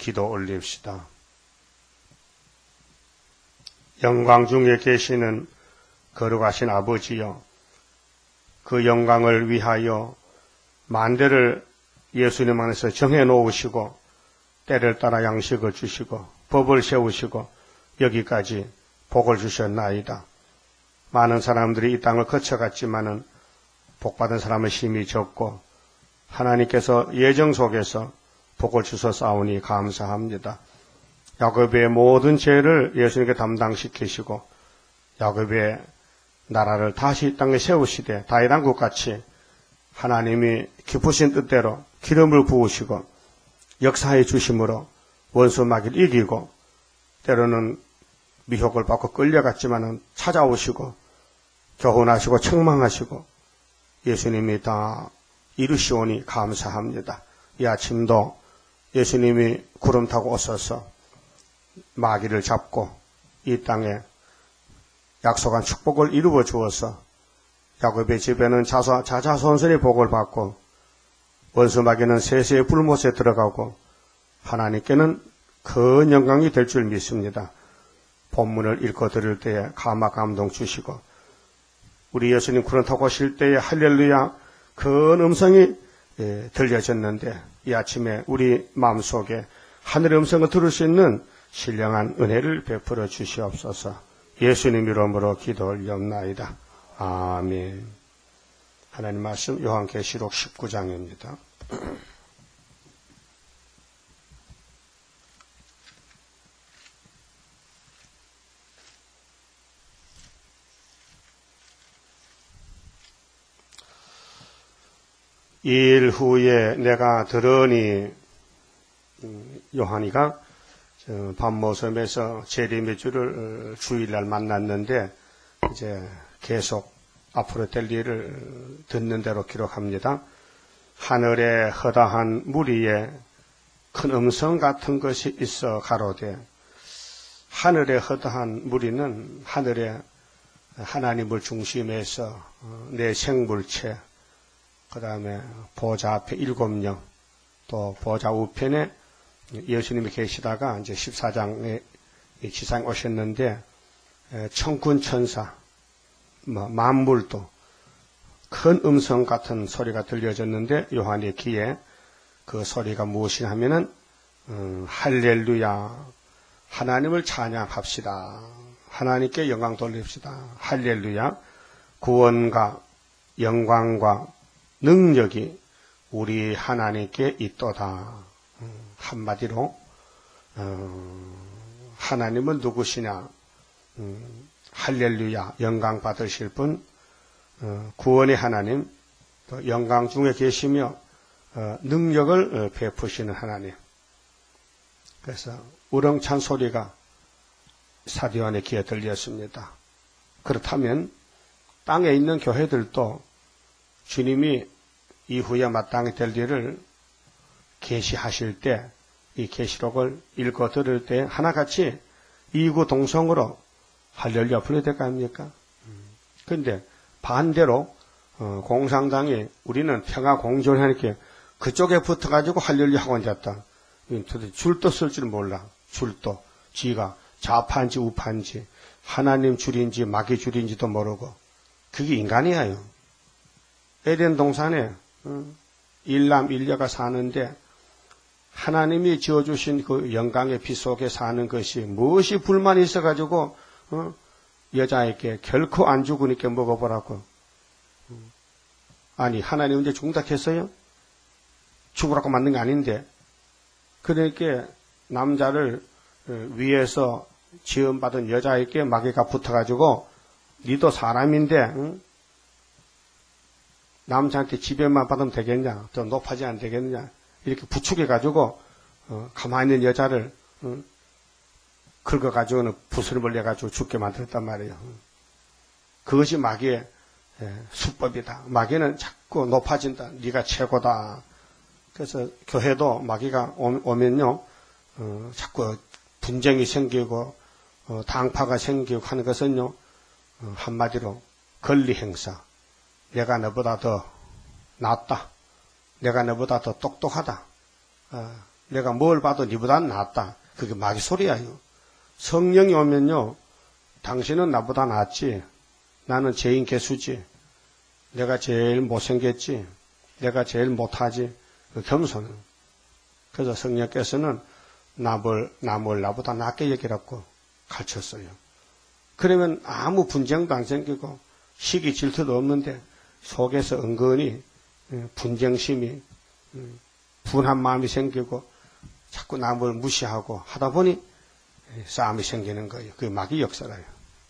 기도 올립시다. 영광 중에 계시는 거룩하신 아버지여, 그 영광을 위하여 만대를 예수님 안에서 정해 놓으시고 때를 따라 양식을 주시고 법을 세우시고 여기까지 복을 주셨나이다. 많은 사람들이 이 땅을 거쳐갔지만은 복받은 사람의 힘이 적고 하나님께서 예정 속에서 복을 주셔싸우니 감사합니다. 야곱의 모든 죄를 예수님께 담당시키시고 야곱의 나라를 다시 이 땅에 세우시되 다윗 왕국같이 하나님이 기쁘신 뜻대로 기름을 부으시고 역사해 주심으로 원수 마귀를 이기고 때로는 미혹을 받고 끌려갔지만은 찾아오시고 교훈하시고 책망하시고 예수님이 다 이루시오니 감사합니다. 이 아침도 예수님이 구름 타고 오셔서 마귀를 잡고 이 땅에 약속한 축복을 이루어 주어서 야곱의 집에는 자자손손의 복을 받고 원수 마귀는 세세의 불못에 들어가고 하나님께는 큰 영광이 될 줄 믿습니다. 본문을 읽고 들을 때에 감화 감동 주시고 우리 예수님 구름 타고 오실 때에 할렐루야 큰 음성이 들려졌는데 이 아침에 우리 마음속에 하늘의 음성을 들을 수 있는 신령한 은혜를 베풀어 주시옵소서. 예수님 이름으로 기도 올리옵나이다. 아멘. 하나님 말씀 요한계시록 19장입니다. 일 후에 내가 들으니 요한이가 밤모섬에서 재림의 주를 주일날 만났는데 이제 계속 앞으로 될 일을 듣는 대로 기록합니다. 하늘에 허다한 무리에 큰 음성 같은 것이 있어 가로되 하늘에 허다한 무리는 하늘에 하나님을 중심에서 내 생물체 그 다음에 보좌 앞에 7명, 또 보좌 우편에 예수님이 계시다가 이제 14장에 지상에 오셨는데, 천군 천사, 만물도 큰 음성 같은 소리가 들려졌는데, 요한의 귀에 그 소리가 무엇이냐 하면은, 할렐루야, 하나님을 찬양합시다. 하나님께 영광 돌립시다. 할렐루야, 구원과 영광과 능력이 우리 하나님께 있도다. 한마디로 하나님은 누구시냐? 할렐루야, 영광 받으실 분, 구원의 하나님, 또 영광 중에 계시며 능력을 베푸시는 하나님. 그래서 우렁찬 소리가 사도요한의 귀에 들렸습니다. 그렇다면 땅에 있는 교회들도 주님이 이후에 마땅히 될 일을 계시하실 때 이 계시록을 읽어 들을 때 하나같이 이구동성으로 할렐루야 불러야 될 거 아닙니까? 그런데 반대로 공산당이 우리는 평화 공존을 하니까 그쪽에 붙어가지고 할렐루야 하고 앉았다. 도대체 줄도 쓸 줄 몰라. 줄도. 지가 좌파인지 우파인지 하나님 줄인지 마귀 줄인지도 모르고 그게 인간이에요. 에덴 동산에 일남 일녀가 사는데 하나님이 지어주신 그 영광의 빛 속에 사는 것이 무엇이 불만이 있어가지고 여자에게 결코 안 죽으니까 먹어보라고. 아니 하나님 언제 죽는다 했어요? 죽으라고 만든 게 아닌데. 그러니까 남자를 위에서 지음받은 여자에게 마귀가 붙어가지고 니도 사람인데 남자한테 지배만 받으면 되겠냐? 더 높아지 안 되겠느냐? 이렇게 부축해가지고 가만히 있는 여자를 긁어가지고는 붓을 벌려가지고 죽게 만들었단 말이에요. 그것이 마귀의 수법이다. 마귀는 자꾸 높아진다. 네가 최고다. 그래서 교회도 마귀가 오면요 자꾸 분쟁이 생기고 당파가 생기고 하는 것은요 한마디로 권리 행사. 내가 너보다 더 낫다. 내가 너보다 더 똑똑하다. 내가 뭘 봐도 니보다 낫다. 그게 마귀 소리야요. 성령이 오면요, 당신은 나보다 낫지. 나는 죄인 개수지. 내가 제일 못생겼지. 내가 제일 못하지. 그 겸손은. 그래서 성령께서는 남을 나보다 낫게 여기라고 가르쳤어요. 그러면 아무 분쟁도 안 생기고 시기 질투도 없는데 속에서 은근히 분쟁심이 분한 마음이 생기고 자꾸 남을 무시하고 하다 보니 싸움이 생기는 거예요. 그게 마귀 역사라요.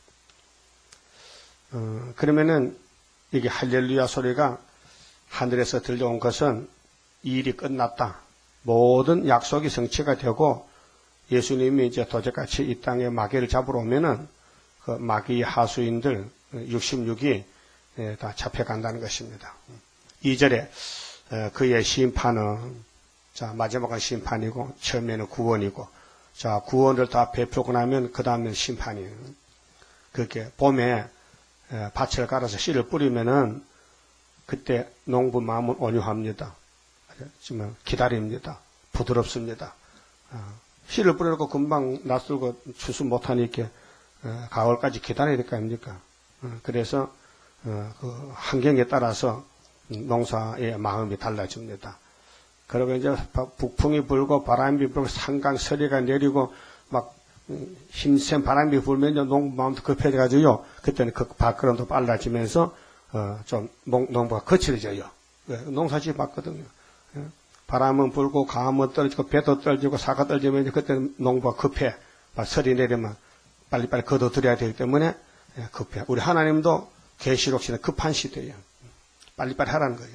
그러면은 이게 할렐루야 소리가 하늘에서 들려온 것은 이 일이 끝났다. 모든 약속이 성취가 되고 예수님이 이제 도적같이 이 땅에 마귀를 잡으러 오면은 그 마귀 하수인들 66이 다 잡혀간다는 것입니다. 2절에 그의 심판은 자 마지막은 심판이고 처음에는 구원이고 자 구원을 다 베풀고 나면 그 다음엔 심판이에요. 그렇게 봄에 밭을 갈아서 씨를 뿌리면은 그때 농부 마음은 온유합니다. 지금 기다립니다. 부드럽습니다. 씨를 뿌려놓고 금방 낯설고 추수 못하니까 가을까지 기다려야 될 거 아닙니까? 그래서 그 환경에 따라서 농사의 마음이 달라집니다. 그리고 이제 북풍이 불고 바람이 불고 상강 서리가 내리고 막 힘센 바람이 불면 농부 마음도 급해져가지고요. 그때는 그 발걸음도 빨라지면서 좀 농부가 거칠어져요. 농사짓 맞거든요. 바람은 불고 강은 떨어지고 배도 떨어지고 사가 떨어지면 이제 그때는 농부가 급해. 막 서리 내리면 빨리빨리 걷어들여야 되기 때문에 급해. 우리 하나님도 계시록 시는 급한 시대예요. 빨리빨리 하라는 거예요.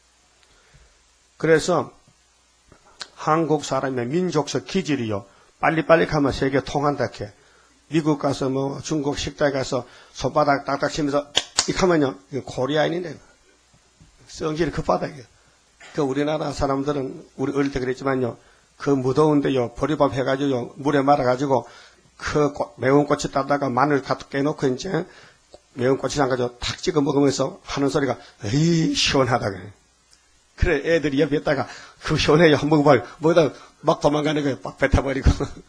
그래서 한국 사람의 민족적 기질이요. 빨리빨리 가면 세계 통한다 해. 미국 가서 뭐 중국 식당에 가서 손바닥 딱딱 치면서 이렇게 하면요. 코리아인이네. 성질이 급하다 이게. 그 우리나라 사람들은 우리 어릴 때 그랬지만요. 그 무더운데요. 보리밥 해가지고요. 물에 말아가지고 그 매운 고추 따다가 마늘 가득 깨놓고 이제 매운 고추장 가지고 탁 찍어 먹으면서 하는 소리가 에이 시원하다 그래. 그래 애들이 옆에 있다가 그 시원해요. 한번 먹어봐요. 뭐다 막 도망가는 거예요. 막 뱉어버리고.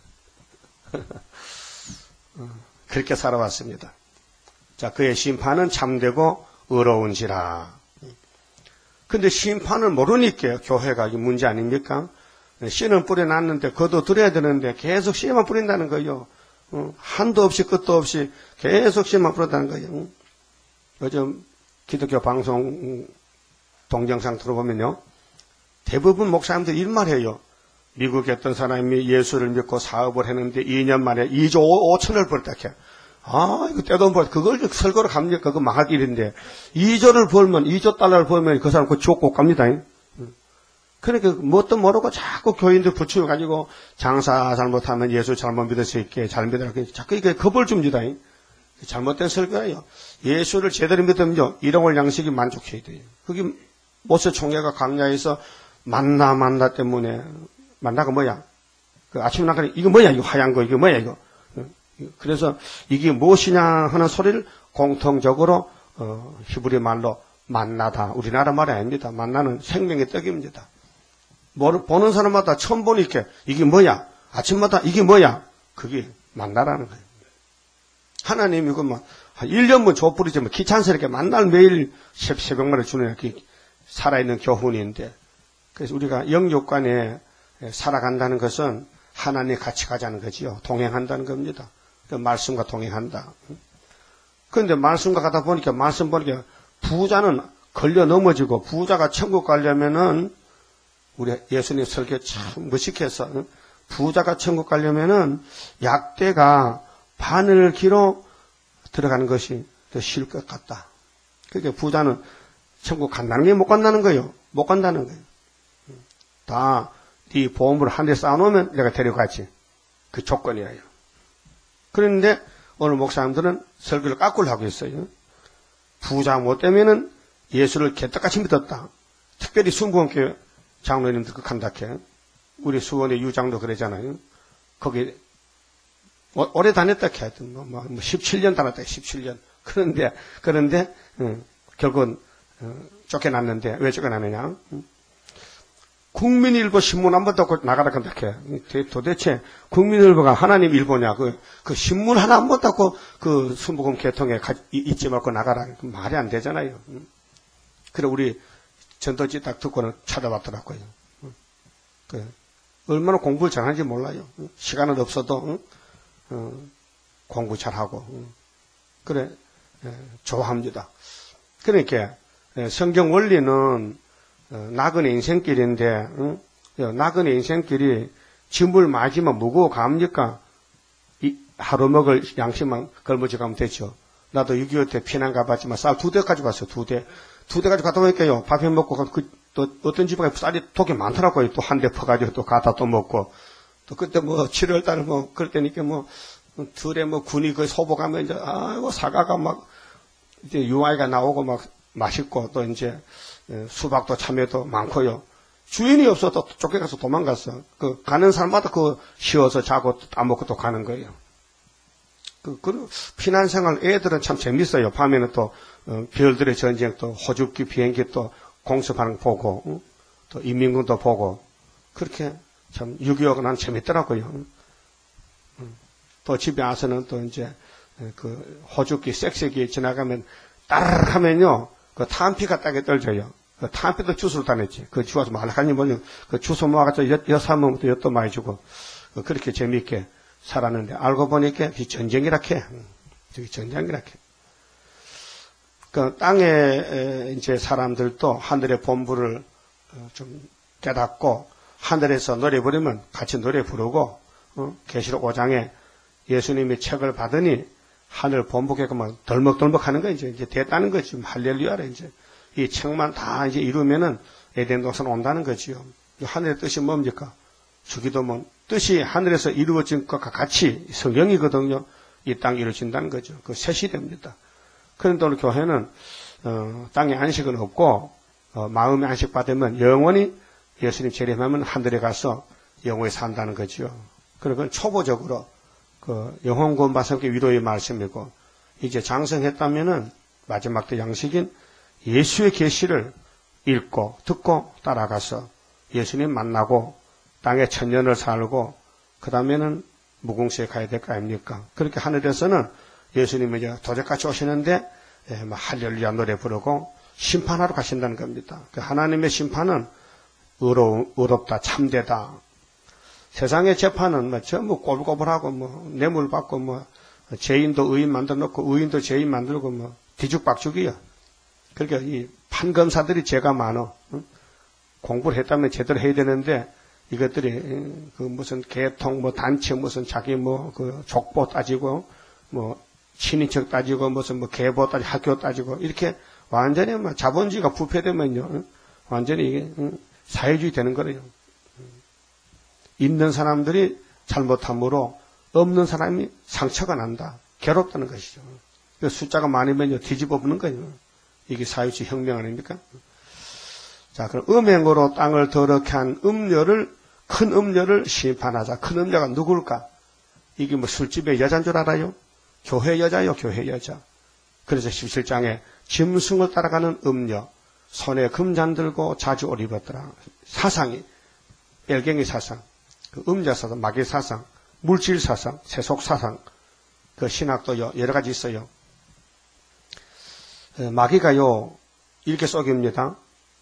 그렇게 살아왔습니다. 자 그의 심판은 참되고 의로운지라. 근데 심판을 모르니까 교회가 이 문제 아닙니까? 씨는 뿌려놨는데 거둬들여야 되는데 계속 씨만 뿌린다는 거예요. 한도 없이 끝도 없이 계속 씨만 뿌린다는 거예요. 요즘 기독교 방송 동영상 들어보면요. 대부분 목사님들 일말해요. 미국에 어떤 사람이 예수를 믿고 사업을 했는데 2년 만에 2조 5천을 벌었다 해. 아, 이거 떼돈 벌, 그걸 설거로 갑니까? 그거 망할 일인데. 2조를 벌면, 2조 달러를 벌면 그 사람 그 지옥 꼭 갑니다. 그러니까 뭣도 모르고 자꾸 교인들 붙여가지고 장사 잘못하면 예수 잘못 믿을 수 있게 잘 믿으라. 자꾸 이게 겁을 줍니다. 잘못된 설교예요. 예수를 제대로 믿으면요. 일용할 양식이 만족해야 돼요. 그게 모세 총회가 광야에서 만나 때문에, 만나가 뭐야? 그 아침에 나가니, 이거 뭐야? 이거 하얀 거, 이거 뭐야? 이거. 그래서 이게 무엇이냐 하는 소리를 공통적으로 히브리 말로 만나다. 우리나라 말이 아닙니다. 만나는 생명의 떡입니다. 보는 사람마다 처음 보니까 이게 뭐야? 아침마다 이게 뭐야? 그게 만나라는 거예요. 하나님이 그만 1년만 족부리지만 귀찮스럽게 만날 매일 새벽마다 주는 살아있는 교훈인데 그래서 우리가 영육간에 살아간다는 것은 하나님 같이 가자는 거지요. 동행한다는 겁니다. 그 말씀과 동행한다. 그런데 말씀과 가다 보니까 말씀 보니까 부자는 걸려 넘어지고 부자가 천국 가려면은 우리 예수님 설교 참 무식해서 부자가 천국 가려면은 약대가 바늘기로 들어가는 것이 더 쉬울 것 같다. 그러니까 부자는 천국 간다는 게 못 간다는 거예요. 못 간다는 거예요. 다 네 보험을 한 대 쌓아놓으면 내가 데려가지. 그 조건이에요. 그런데 오늘 목사님들은 설교를 까꾸를 하고 있어요. 부자 못 되면은 예수를 개떡같이 믿었다. 특별히 순복음교회 장로님들 극한다케. 우리 수원의 유장도 그러잖아요. 거기 오래 다녔다 하여튼 뭐 17년 다녔다 17년. 그런데 결국은 쫓겨났는데 왜 쫓겨나느냐? 국민일보 신문 한 번 닫고 나가라 그렇게. 도대체 국민일보가 하나님 일보냐? 그 신문 하나 한 번 닫고 그 순복음 개통에 잊지 말고 나가라. 말이 안 되잖아요. 그래 우리 전도지 딱 듣고는 찾아봤더라고요. 얼마나 공부를 잘하는지 몰라요. 시간은 없어도 공부 잘하고 그래 좋아합니다. 그러니까 성경 원리는 나그네 인생길인데 나그네 인생길이 짐을 맞으면 무거워 갑니까? 하루 먹을 양식만 걸머지 가면 되죠. 나도 6.25 때 피난 가봤지만 쌀 2대 가지고 갔어요. 2대 가지고 갔다 보니까요. 밥해 먹고 또 어떤 집에 쌀이 독이 많더라고요. 또 한 대 퍼가지고 또 가다 또 먹고 또 그때 뭐 7월 달에 뭐 그럴 때니까 뭐 들에 뭐 군이 그 소복하면 이제 아이고 사과가 막 이제 유아이가 나오고 막 맛있고 또 이제 수박도 참외도 많고요. 주인이 없어도 쫓겨가서 도망갔어. 그 가는 사람마다 그 쉬어서 자고 따먹고 또 가는 거예요. 그 피난생활 애들은 참 재밌어요. 밤에는 또 별들의 전쟁 또 호주기 비행기 또 공습하는 거 보고 또 인민군도 보고 그렇게 참 6.25가 난 재밌더라고요. 또 집에 와서는 또 이제 그 호주기 섹시기 지나가면 따르륵 하면요 그 탄피가 딱에 떨져요. 그 탄피도 주스로 다녔지. 그 주워서 말하니 뭐냐 그 주워 모아가지고 여사면 또 엿도 많이 주고 그렇게 재미있게 살았는데 알고 보니까 전쟁이라 캐. 저기 전쟁이라 캐. 그 땅에 이제 사람들도 하늘의 본부를 좀 깨닫고 하늘에서 노래 부르면 같이 노래 부르고 계시록 5장에 예수님이 책을 받으니 하늘 본부에 그만 덜먹덜먹 하는 거 이제 됐다는 거지. 할렐루야래 이제 이 책만 다 이제 이루면은 에덴 동산 온다는 거지요. 하늘의 뜻이 뭡니까? 주기도문 뜻이 하늘에서 이루어진 것과 같이 성경이거든요. 이 땅이 이루어진다는 거죠. 그 셋이 됩니다. 그런데 오늘 교회는 땅에 안식은 없고 마음의 안식 받으면 영원히 예수님 재림하면 하늘에 가서 영원히 산다는 거죠. 그리고 초보적으로 그 영혼 구원 받음께 위로의 말씀이고 이제 장성했다면은 마지막 때 양식인 예수의 계시를 읽고 듣고 따라가서 예수님 만나고 땅에 천년을 살고 그 다음에는 무궁시에 가야 될 거 아닙니까? 그렇게 하늘에서는 예수님이 이제 도적같이 오시는데 할렐루야 노래 부르고 심판하러 가신다는 겁니다. 하나님의 심판은 의롭다 참되다. 세상의 재판은 뭐 전부 꼬불꼬불하고 뭐 뇌물 받고 뭐 죄인도 의인 만들어 놓고 의인도 죄인 만들고 뭐 뒤죽박죽이야. 그러니까 이 판검사들이 죄가 많어. 공부를 했다면 제대로 해야 되는데 이것들이 그 무슨 계통 뭐 단체 무슨 자기 뭐 그 족보 따지고 뭐 친인척 따지고 무슨 뭐 계보 따지고 학교 따지고 이렇게 완전히 뭐 자본주의가 부패되면요 완전히 이게 사회주의 되는 거예요. 있는 사람들이 잘못함으로 없는 사람이 상처가 난다. 괴롭다는 것이죠. 숫자가 많으면요 뒤집어 보는 거예요. 이게 사회주의 혁명 아닙니까? 자, 그럼 음행으로 땅을 더럽게 한 큰 음녀를 심판하자. 큰 음녀가 누굴까? 이게 뭐 술집의 여자인 줄 알아요? 교회 여자요, 교회 여자. 그래서 17장에 짐승을 따라가는 음녀, 손에 금잔 들고 자주 옷 입었더라. 사상이, 벨갱이 사상, 그 음자 사상, 마귀 사상, 물질 사상, 세속 사상, 그 신학도요, 여러 가지 있어요. 마귀가요, 이렇게 속입니다.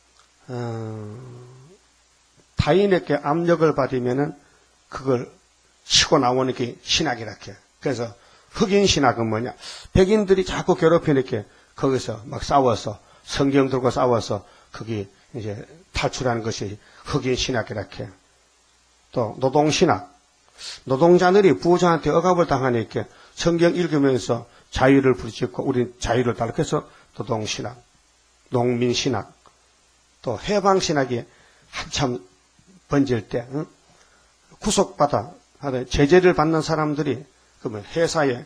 타인에게 압력을 받으면은 그걸 치고 나오는 게 신학이라 해요. 그래서 흑인 신학은 뭐냐? 백인들이 자꾸 괴롭히니까 거기서 막 싸워서 성경 들고 싸워서 거기 이제 탈출하는 것이 흑인 신학이라 해요. 또 노동 신학. 노동자들이 부자한테 억압을 당하니까 성경 읽으면서 자유를 부르짖고 우린 자유를 달라. 그래서 노동 신학, 농민 신학, 또 해방 신학이 한참 번질 때 구속받아 제재를 받는 사람들이 그러면 회사의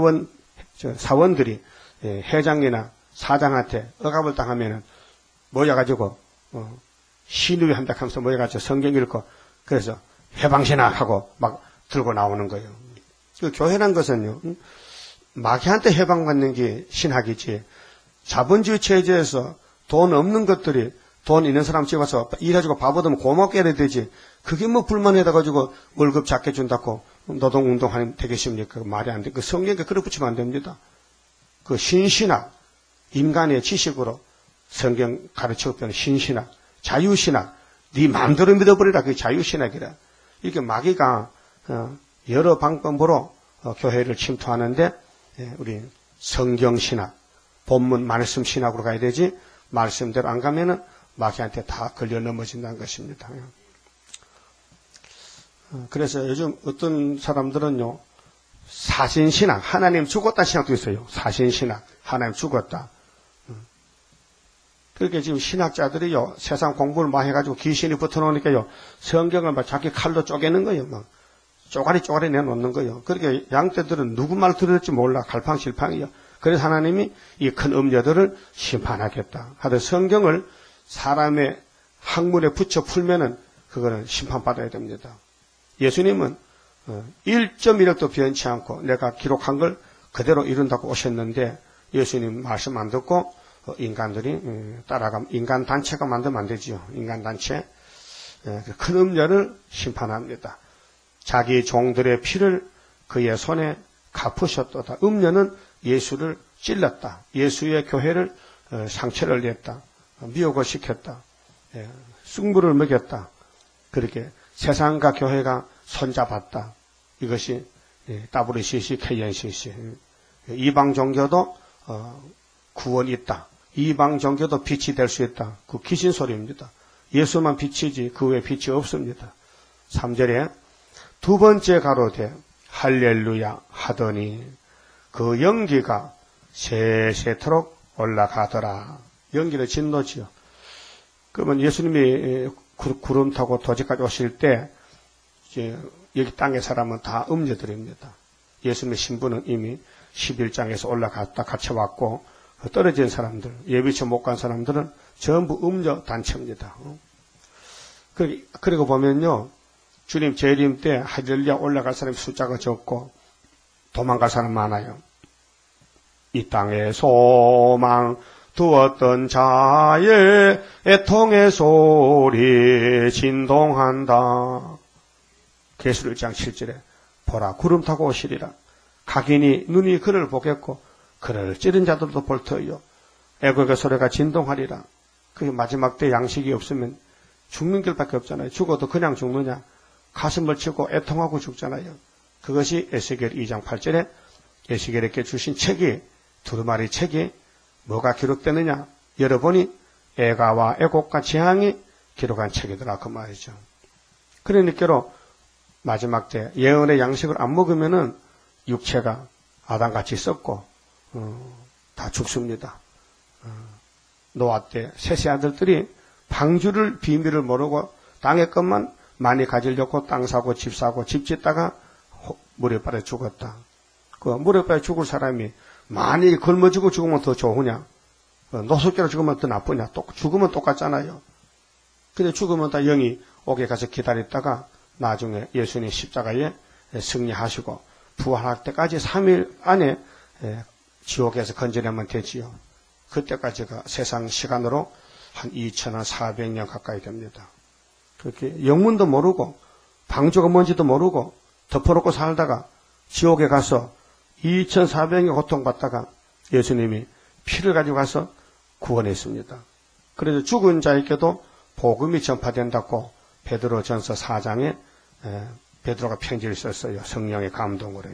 사원들이 회장이나 사장한테 억압을 당하면은 모여가지고 신우회 한다 하면서 모여가지고 성경 읽고 그래서 해방신학하고 막 들고 나오는 거예요. 그 교회란 것은요 마귀한테 해방받는 게 신학이지 자본주의 체제에서 돈 없는 것들이 돈 있는 사람 집어서 일해주고 밥 얻으면 고맙게 해야 되지. 그게 뭐 불만해가지고 월급 작게 준다고 노동운동하는 되겠습니까? 말이 안 돼. 그 성경에 그렇게 붙이면 안 됩니다. 그 신신학, 인간의 지식으로 성경 가르치고 신신학, 자유신학, 네 마음대로 믿어버리라. 그게 자유신학이라. 이렇게 마귀가 여러 방법으로 교회를 침투하는데 우리 성경신학, 본문 말씀 신학으로 가야 되지 말씀대로 안 가면은 마귀한테 다 걸려 넘어진다는 것입니다. 그래서 요즘 어떤 사람들은요, 사신신학, 하나님 죽었다 신학도 있어요. 사신신학, 하나님 죽었다. 그렇게 지금 신학자들이요, 세상 공부를 많이 해가지고 귀신이 붙어놓으니까요, 성경을 막 자기 칼로 쪼개는 거예요. 막 쪼가리 내놓는 거예요. 그렇게 양떼들은 누구 말 들을지 몰라. 갈팡질팡이요. 그래서 하나님이 이 큰 음녀들을 심판하겠다. 하여튼 성경을 사람의 학문에 붙여 풀면은 그거는 심판받아야 됩니다. 예수님은 1.1도 변치 않고 내가 기록한 걸 그대로 이룬다고 오셨는데 예수님 말씀 안 듣고 인간들이 따라가 인간 단체가 만들면 안 되지요. 인간 단체 큰 음녀를 심판합니다. 자기 종들의 피를 그의 손에 갚으셨도다. 음녀는 예수를 찔렀다. 예수의 교회를 상처를 냈다. 미혹을 시켰다. 승부를 먹였다. 그렇게 세상과 교회가 손잡았다. 이것이 WCC, KNCC. 이방 종교도 구원이 있다. 이방 종교도 빛이 될 수 있다. 그 귀신 소리입니다. 예수만 빛이지 그 외에 빛이 없습니다. 3절에 두 번째 가로되 할렐루야 하더니 그 연기가 세세토록 올라가더라. 연기는 진노지요. 그러면 예수님이 구름 타고 도지까지 오실 때 여기 땅의 사람은 다 음녀들입니다. 예수님의 신부는 이미 11장에서 올라갔다 갇혀왔고 떨어진 사람들, 예비처 못 간 사람들은 전부 음녀 단체입니다. 그리고 보면요, 주님 재림 때 할렐루야 올라갈 사람의 숫자가 적고 도망갈 사람 많아요. 이 땅에 소망 두었던 자의 애통의 소리 진동한다. 계시록 1장 7절에 보라 구름 타고 오시리라. 각인이 눈이 그를 보겠고 그를 찌른 자들도 볼 터이요. 애국의 소리가 진동하리라. 그게 마지막 때 양식이 없으면 죽는 길밖에 없잖아요. 죽어도 그냥 죽느냐. 가슴을 치고 애통하고 죽잖아요. 그것이 에스겔 2장 8절에 에스겔에게 주신 책이 두루마리 책이 뭐가 기록되느냐. 열어보니 애가와 애곡과 재앙이 기록한 책이더라. 그 말이죠. 그러니까로 마지막 때 예언의 양식을 안 먹으면은 육체가 아담같이 썩고 다 죽습니다. 노아 때 셋의 아들들이 방주를 비밀을 모르고 땅의 것만 많이 가지려고 땅 사고 집 사고 집 짓다가 물에 빠져 죽었다. 그 물에 빠져 죽을 사람이 많이 굶어지고 죽으면 더 좋으냐? 노숙자로 죽으면 더 나쁘냐? 죽으면 똑같잖아요. 근데 죽으면 다 영이 옥에 가서 기다렸다가 나중에 예수님 십자가에 승리하시고 부활할 때까지 3일 안에 지옥에서 건져내면 되지요. 그때까지가 세상 시간으로 한 2400년 가까이 됩니다. 그렇게 영문도 모르고 방주가 뭔지도 모르고 덮어놓고 살다가 지옥에 가서 2400년 고통받다가 예수님이 피를 가지고 가서 구원했습니다. 그래서 죽은 자에게도 복음이 전파된다고 베드로전서 4장에 베드로가 편지를 썼어요. 성령의 감동으로요.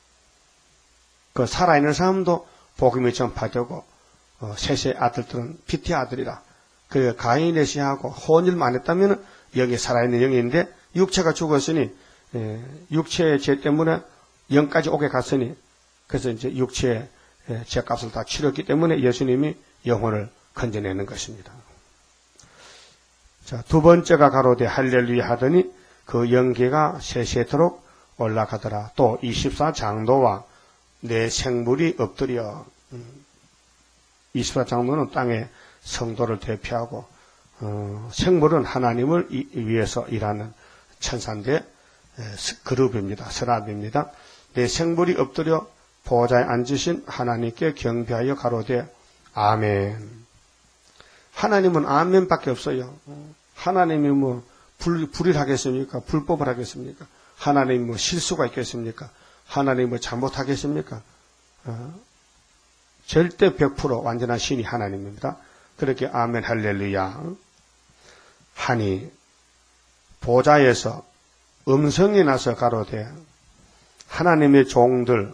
그 살아있는 사람도 복음이 전파되고 셋의 아들들은 빛의 아들이라. 그 가인의 씨하고 혼일만 했다면 영이 살아있는 영인데 육체가 죽었으니 육체의 죄 때문에 영까지 오게 갔으니 그래서 이제 육체의 죄값을 다 치렀기 때문에 예수님이 영혼을 건져내는 것입니다. 자, 두 번째가 가로되 할렐루야 하더니 그 연기가 세세토록 올라가더라. 또 24장로와 내 생물이 엎드려 24장로는 땅의 성도를 대표하고 생물은 하나님을 위해서 일하는 천사인데 그룹입니다. 서랍입니다. 내 생물이 엎드려 보좌에 앉으신 하나님께 경배하여 가로되 아멘. 하나님은 아멘밖에 없어요. 하나님이 뭐 불을 하겠습니까? 불법을 하겠습니까? 하나님이 뭐 실수가 있겠습니까? 하나님이 뭐 잘못하겠습니까? 절대 100% 완전한 신이 하나님입니다. 그렇게 아멘 할렐루야 하니 보좌에서 음성이 나서 가로되 하나님의 종들,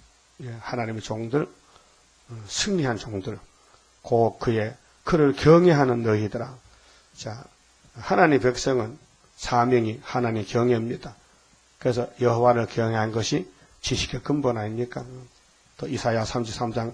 승리한 종들, 그를 경외하는 너희들아. 자, 하나님의 백성은 사명이 하나님 경외입니다. 그래서 여호와를 경외한 것이 지식의 근본 아닙니까? 또 이사야 33장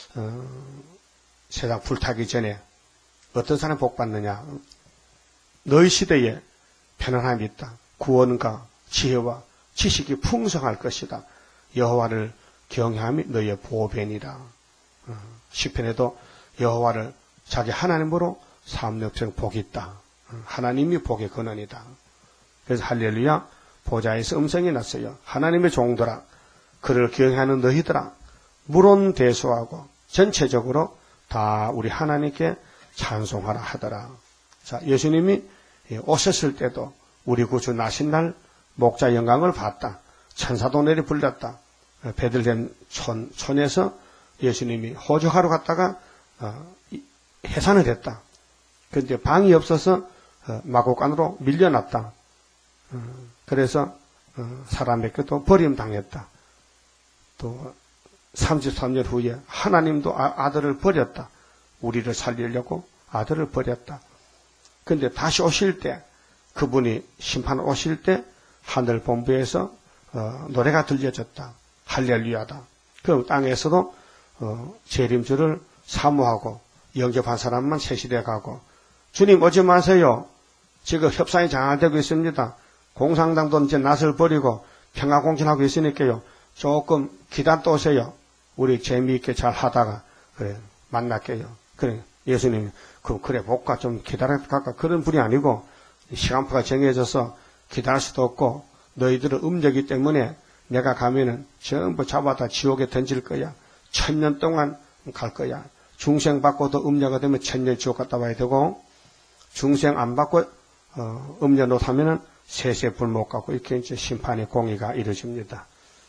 세상 불타기 전에 어떤 사람이 복받느냐? 너희 시대에 편안함이 있다. 구원과 지혜와 지식이 풍성할 것이다. 여호와를 경외함이 너희의 보배니라. 시편에도 여호와를 자기 하나님으로 삼력성 복이 있다. 하나님이 복의 근원이다. 그래서 할렐루야 보좌에서 음성이 났어요. 하나님의 종들아, 그를 경외하는 너희들아, 물론 대수하고 전체적으로 다 우리 하나님께 찬송하라 하더라. 자, 예수님이 오셨을 때도 우리 구주 나신 날 목자 영광을 봤다. 천사도 내리 불렸다. 베들레헴 촌에서 예수님이 호적하러 갔다가 해산을 했다. 그런데 방이 없어서 마곡간으로 밀려났다. 그래서 사람에게도 버림당했다. 또 33년 후에 하나님도 아들을 버렸다. 우리를 살리려고 아들을 버렸다. 그런데 다시 오실 때, 그분이 심판 오실 때 하늘 본부에서 노래가 들려졌다. 할렐루야다. 그럼 땅에서도 재림주를 사모하고 영접한 사람만 세시대 가고, 주님 오지 마세요. 지금 협상이 장악되고 있습니다. 공산당도 이제 낯을 버리고 평화공천하고 있으니까요. 조금 기다려 오세요. 우리 재미있게 잘 하다가 그래 만날게요. 그래 예수님이 그래 볼까 좀 기다려갈까 그런 분이 아니고, 시간표가 정해져서 기다릴 수도 없고 너희들은 음녀이기 때문에 내가 가면은 전부 잡아다 지옥에 던질 거야. 1000년 동안 갈 거야. 중생 받고도 음녀가 되면 1000년 지옥 갔다 와야 되고, 중생 안 받고 음녀 노릇하면은 세세 불못 가고, 이렇게 이제 심판의 공의가 이루어집니다.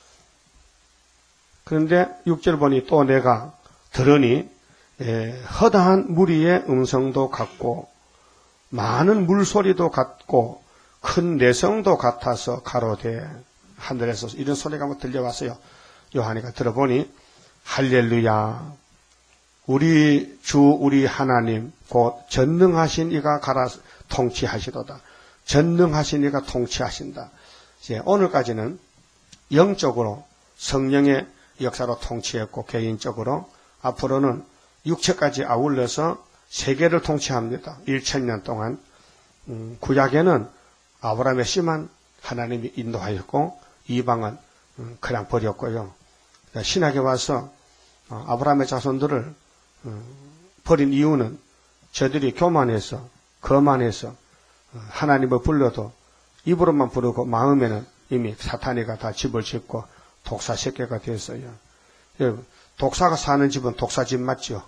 그런데 6절 보니 또 내가 들으니 허다한 무리의 음성도 같고 많은 물소리도 같고 큰 내성도 같아서 가로되, 하늘에서 이런 소리가 뭐 들려왔어요. 요한이가 들어보니 할렐루야 우리 주 우리 하나님 곧 전능하신 이가 가라 통치하시도다. 전능하신 이가 통치하신다. 이제 오늘까지는 영적으로 성령의 역사로 통치했고, 개인적으로 앞으로는 육체까지 아울러서 세계를 통치합니다. 1000년 동안. 구약에는 아브라함의 씨만 하나님이 인도하였고 이방은 그냥 버렸고요. 신약에 와서 아브라함의 자손들을 버린 이유는 저들이 교만해서, 거만해서 하나님을 불러도 입으로만 부르고 마음에는 이미 사탄이가 다 집을 짓고 독사 새끼가 됐어요. 독사가 사는 집은 독사집 맞죠?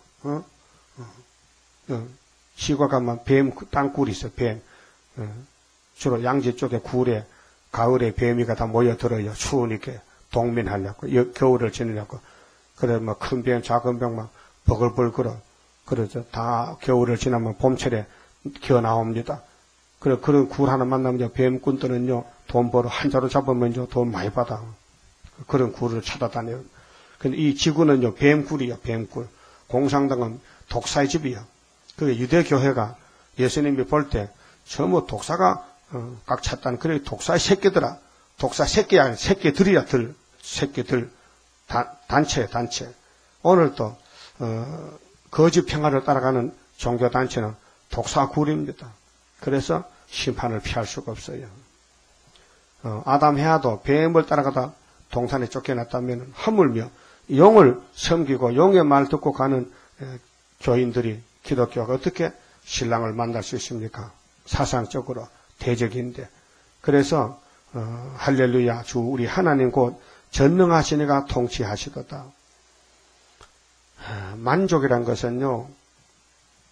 시골 가면 뱀 땅굴이 있어요. 뱀. 주로 양지 쪽에 굴에 가을에 뱀이가 다 모여들어요. 추우니까 동면하려고, 겨울을 지내려고. 그래 뭐 큰 뱀, 작은 뱀 막 버글버글 끓어. 그래서 다 겨울을 지나면 봄철에 기어 나옵니다. 그래 그런 굴 하나 만나면 뱀꾼들은요 돈 벌어 한 자루 잡으면요 돈 많이 받아. 그런 굴을 찾아다녀요. 근데 이 지구는요 뱀굴이요, 뱀굴. 공산당은 독사의 집이요. 그 유대교회가 예수님이 볼 때 전부 독사가 각 찼다는, 그래 독사의 새끼들아. 독사 새끼야 아니라 새끼들이야. 새끼들 단체. 오늘도 거짓 평화를 따라가는 종교단체는 독사굴입니다. 그래서 심판을 피할 수가 없어요. 아담 해아도 뱀을 따라가다 동산에 쫓겨났다면 하물며 용을 섬기고 용의 말 듣고 가는 교인들이, 기독교가 어떻게 신랑을 만날 수 있습니까? 사상적으로 대적인데. 그래서 할렐루야 주 우리 하나님 곧 전능하신 이가 통치하시도다. 만족이란 것은요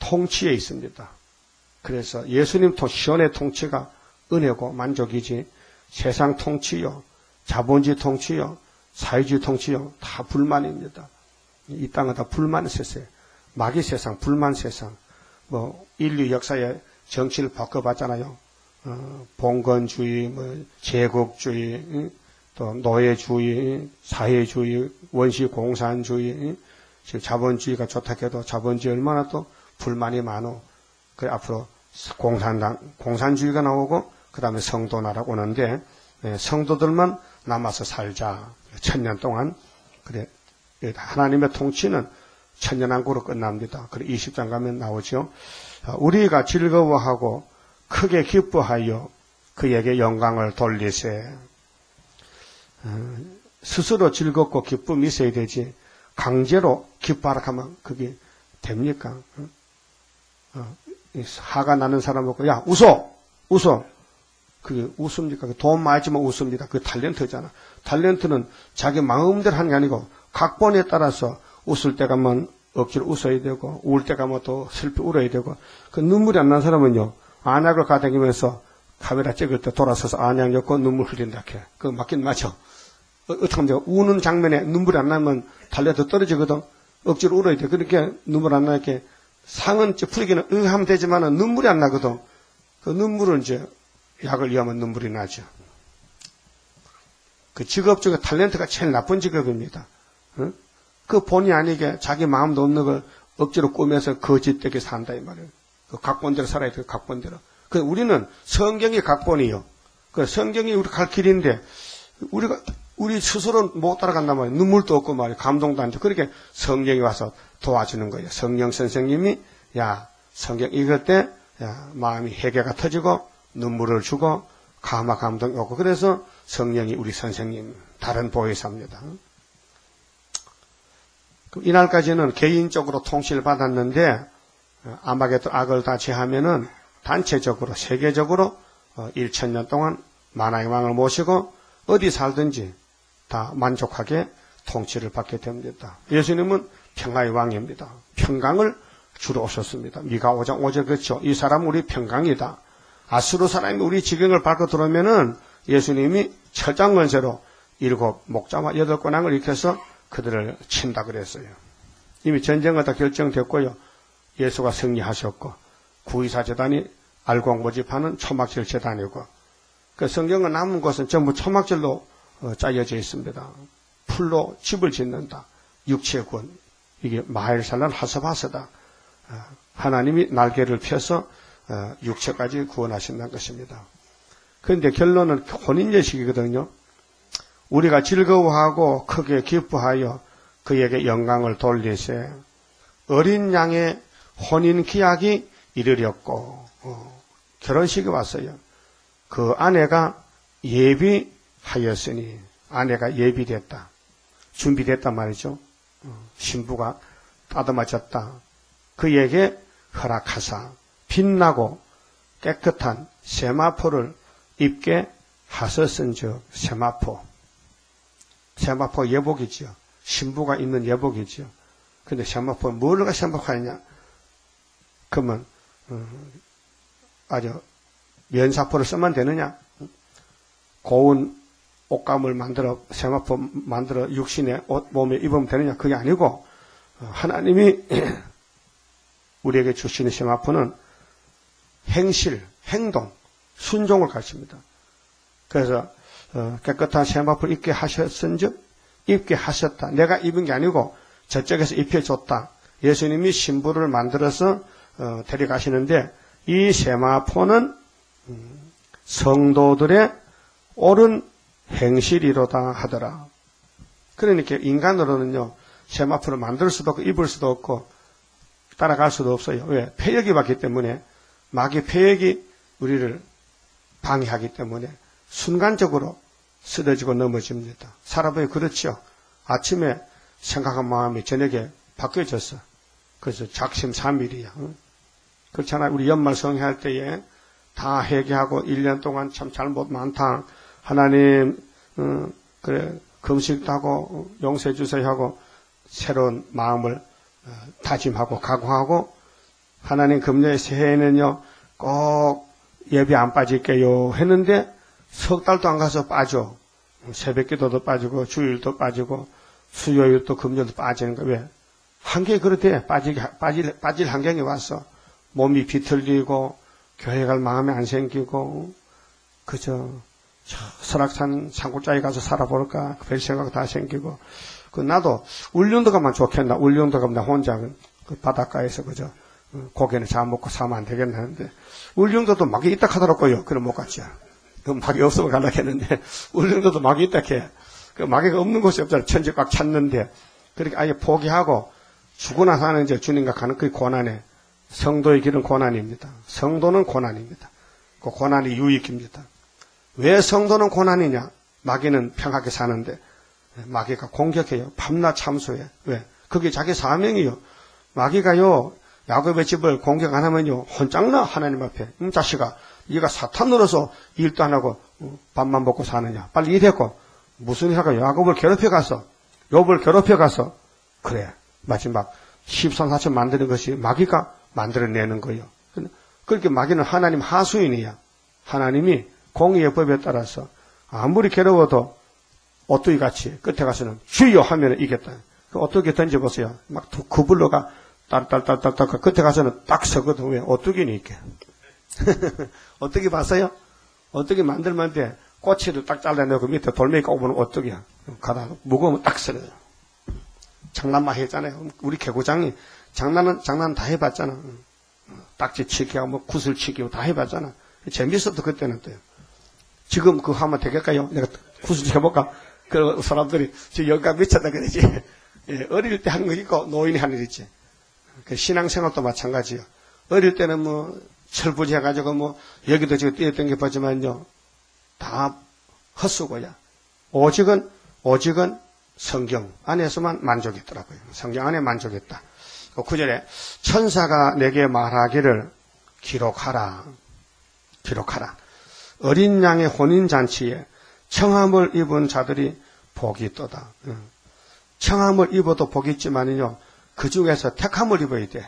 통치에 있습니다. 그래서 예수님 시온의 통치가 은혜고 만족이지 세상 통치요, 자본주의 통치요, 사회주의 통치요 다 불만입니다. 이 땅은 다 불만의 세상, 마귀 세상, 불만 세상. 인류 역사에 정치를 바꿔봤잖아요. 봉건주의, 제국주의, 또 노예주의, 사회주의, 원시공산주의, 자본주의가 좋다 해도 자본주의 얼마나 또 불만이 많어. 그래 앞으로 공산주의가 나오고 그 다음에 성도나라가 오는데 성도들만 남아서 살자. 1000년 동안. 그래 하나님의 통치는 천년왕국으로 끝납니다. 그래 20장 가면 나오죠. 우리가 즐거워하고 크게 기뻐하여 그에게 영광을 돌리세. 스스로 즐겁고 기쁨이 있어야 되지 강제로 기뻐하라 하면 그게 됩니까? 화가 나는 사람 보고 야 웃어 그게 웃습니까? 돈 많이 주면 웃습니다. 그게 탤런트잖아. 탤런트는 자기 마음대로 하는 게 아니고 각본에 따라서 웃을 때 가면 억지로 웃어야 되고 울 때 가면 또 슬피 울어야 되고 그 눈물이 안 나는 사람은요 안약을 가다니면서 카메라 찍을 때 돌아서서 안약 엮고 눈물 흘린다 해. 그거 맞긴 맞죠. 어떻게 하면 우는 장면에 눈물이 안 나면 탤런트 떨어지거든. 억지로 울어야 돼. 그렇게 눈물 안 나게 상은 풀기는 하면 되지만은 눈물이 안 나거든. 그 눈물은 이제 약을 이하면 눈물이 나죠. 그 직업 중에 탤런트가 제일 나쁜 직업입니다. 응? 그 본의 아니게 자기 마음도 없는 걸 억지로 꾸며서 거짓되게 산다 이 말이에요. 그 각본대로 살아야 돼요. 각본대로. 그 우리는 성경이 각본이요. 그 성경이 우리 갈 길인데 우리 스스로 못 따라간단 말이에요. 눈물도 없고 말이에요. 감동도 안 돼. 그렇게 성경이 와서 도와주는 거예요. 성령 선생님이 야 성경 읽을 때 야 마음이 회개가 터지고 눈물을 주고 감동이 오고 그래서 성령이 우리 선생님 다른 보혜사입니다. 이날까지는 개인적으로 통치를 받았는데 아마겟돈 악을 다 제하면은 단체적으로 세계적으로 1000년 동안 만왕의 왕을 모시고 어디 살든지 다 만족하게 통치를 받게 됩니다. 예수님은 평화의 왕입니다. 평강을 주러 오셨습니다. 미가 5장 5절 그렇죠. 이 사람은 우리 평강이다. 아수르 사람이 우리 지경을 밟고 들어오면은 예수님이 철장건세로 7 목자와 8 권왕을 일으켜서 그들을 친다 그랬어요. 이미 전쟁은 다 결정됐고요. 예수가 승리하셨고 구의사 재단이 알곡 모집하는 초막절 재단이고 그 성경은 남은 것은 전부 초막절로 짜여져 있습니다. 풀로 집을 짓는다. 육체의 군. 이게 마헬살란 하서바서다. 하나님이 날개를 펴서 육체까지 구원하신다는 것입니다. 그런데 결론은 혼인예식이거든요. 우리가 즐거워하고 크게 기뻐하여 그에게 영광을 돌리세. 어린 양의 혼인 기약이 이르렀고 결혼식이 왔어요. 그 아내가 예비하였으니 아내가 예비됐다. 준비됐단 말이죠. 신부가 따듬어졌다. 그에게 허락하사 빛나고 깨끗한 세마포를 입게 하셨은즉 세마포 예복이지요. 신부가 입는 예복이지요. 근데 세마포 뭘가 세마포하느냐? 그러면 아주 면사포를 쓰면 되느냐? 고운 옷감을 만들어 세마포 만들어 육신의 옷 몸에 입으면 되느냐? 그게 아니고 하나님이 우리에게 주시는 세마포는 행실, 행동, 순종을 가르칩니다. 그래서 깨끗한 세마포를 입게 하셨은즉 입게 하셨다. 내가 입은 게 아니고 저쪽에서 입혀줬다. 예수님이 신부를 만들어서 데려가시는데 이 세마포는 성도들의 옳은 행실이로다 하더라. 그러니까 인간으로는요 세마포를 만들 수도 없고 입을 수도 없고 따라갈 수도 없어요. 왜? 폐역이 왔기 때문에 마귀 폐역이 우리를 방해하기 때문에 순간적으로 쓰러지고 넘어집니다. 살아보니 그렇죠. 아침에 생각한 마음이 저녁에 바뀌어졌어. 그래서 작심삼일이야. 그렇잖아요. 우리 연말 성회할 때에 다 회개하고 1년 동안 참 잘못 많다. 하나님 그래 금식도 하고 용서해 주세요 하고 새로운 마음을 다짐하고 각오하고 하나님 금요일 새해에는요, 꼭 예배 안 빠질게요 했는데 석 달도 안 가서 빠져. 새벽 기도도 빠지고 주일도 빠지고 수요일도 금요일도 빠지는 거. 왜? 환경이 그렇대. 빠질 환경이 왔어. 몸이 비틀리고 교회 갈 마음이 안 생기고 그저 설악산 산골짜기 가서 살아볼까 별 생각 다 생기고 나도 울릉도 가면 좋겠나. 울릉도 가면 나 혼자 그 바닷가에서 그저 고기는 잡아먹고 사면 안 되겠나 하는데 울릉도도 막이 있다 하더라고요. 그럼 못 갔죠. 그 막이 없으면 가려고 했는데 울릉도도 막이 있다 해. 그 막이가 없는 곳이 없잖아. 천지 꽉 찼는데 그렇게 아예 포기하고 죽고 나서는 이제 주님과 가는 그 고난에 성도의 길은 고난입니다. 성도는 고난입니다. 그 고난이 유익입니다. 왜 성도는 고난이냐? 마귀는 평하게 사는데 마귀가 공격해요. 밤낮 참수해. 왜? 그게 자기 사명이요. 마귀가요. 야곱의 집을 공격 안 하면요. 혼장나 하나님 앞에. 자식아 네가 사탄 노려서 일도 안 하고 밥만 먹고 사느냐. 빨리 일했고 무슨 일 하고 야곱을 괴롭혀 가서 욥을 괴롭혀 가서 그래. 마지막 13사천 만드는 것이 마귀가 만들어내는 거예요. 그렇게 마귀는 하나님 하수인이야. 하나님이 공의의 법에 따라서 아무리 괴로워도 오뚜기 같이 끝에 가서는 주여 하면 이겼다. 오뚜기 던져보세요. 막 구불러가 딸딸딸딸딸 끝에 가서는 딱 서거든. 왜? 오뚜기는 있게. 오뚜기 봤어요? 오뚜기 만들면 돼. 꼬치를 딱 잘라내고 밑에 돌멩이 꼽으면 오뚜기야. 가다 무거우면 딱 서요. 장난만 했잖아요. 우리 개구장이 장난 다 해봤잖아. 딱지 치기하고 뭐 구슬 치기하고 다 해봤잖아. 재밌었어 그때는 또요. 지금 그거 하면 되겠까요? 내가 구슬 쳐볼까? 그 사람들이 저 여기가 미쳤다 그러지. 예, 어릴 때 한 거 있고 노인이 하는 거 있지. 그 신앙생활도 마찬가지요. 어릴 때는 뭐 철부지 해가지고 뭐 여기도 저기 뛰어댕겨 보지만요. 다 헛수고야. 오직은 성경 안에서만 만족했더라고요. 성경 안에 만족했다. 그 9절에 천사가 내게 말하기를 기록하라. 어린 양의 혼인잔치에 청함을 입은 자들이 복이 있도다. 청함을 입어도 복이 있지만요. 그 중에서 택함을 입어야 돼.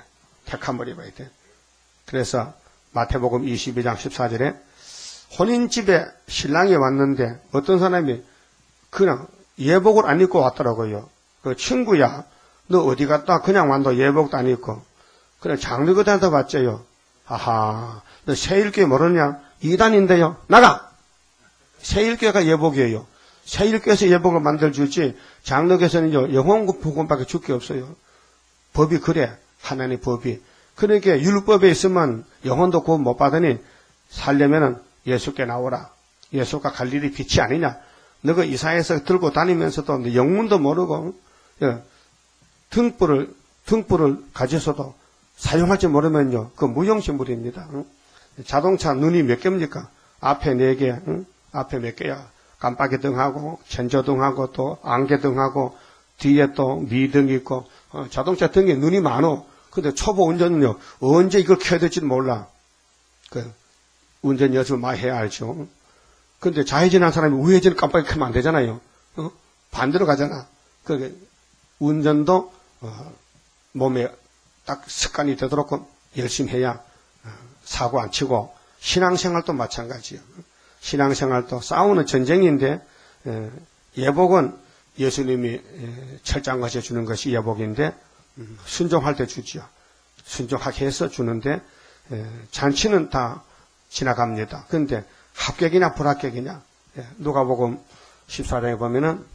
그래서 마태복음 22장 14절에 혼인집에 신랑이 왔는데 어떤 사람이 그냥 예복을 안 입고 왔더라고요. 그 친구야, 너 어디 갔다 그냥 완도 예복도 안 입고 그냥 장르거다도 봤죠요. 아하, 너 세일교회 모르냐? 이단인데요. 나가! 세일교회가 예복이에요. 세일교회에서 예복을 만들어주지 장르교회에서는요. 영혼복음밖에 줄 게 없어요. 법이 그래. 하나님 법이. 그러니까 율법에 있으면 영혼도 구원 못 받으니 살려면은 예수께 나오라. 예수가 갈릴리 빛이 아니냐. 너가 이사에서 들고 다니면서도 영문도 모르고 등불을 가져서도 사용할지 모르면요. 그 무용신물입니다. 자동차 눈이 몇 개입니까? 앞에 4개, 앞에 몇 개야? 깜빡이 등하고 전조등하고 또 안개등하고 뒤에 또 미등 있고 자동차 등에 눈이 많어. 근데 초보 운전은요. 언제 이걸 켜야 될지도 몰라. 그 운전 연습을 많이 해야 알죠. 근데 좌회전한 사람이 우회전을 깜빡이 켜면 안 되잖아요. 반대로 가잖아. 그 운전도 몸에 딱 습관이 되도록 열심히 해야 사고 안 치고 신앙생활도 마찬가지예요. 신앙생활도 싸우는 전쟁인데 예복은 예수님이 철장 것에 주는 것이 예복인데 순종할 때 주지요. 순종하게 해서 주는데 잔치는 다 지나갑니다. 그런데 합격이냐 불합격이냐. 누가복음 14장에 보면은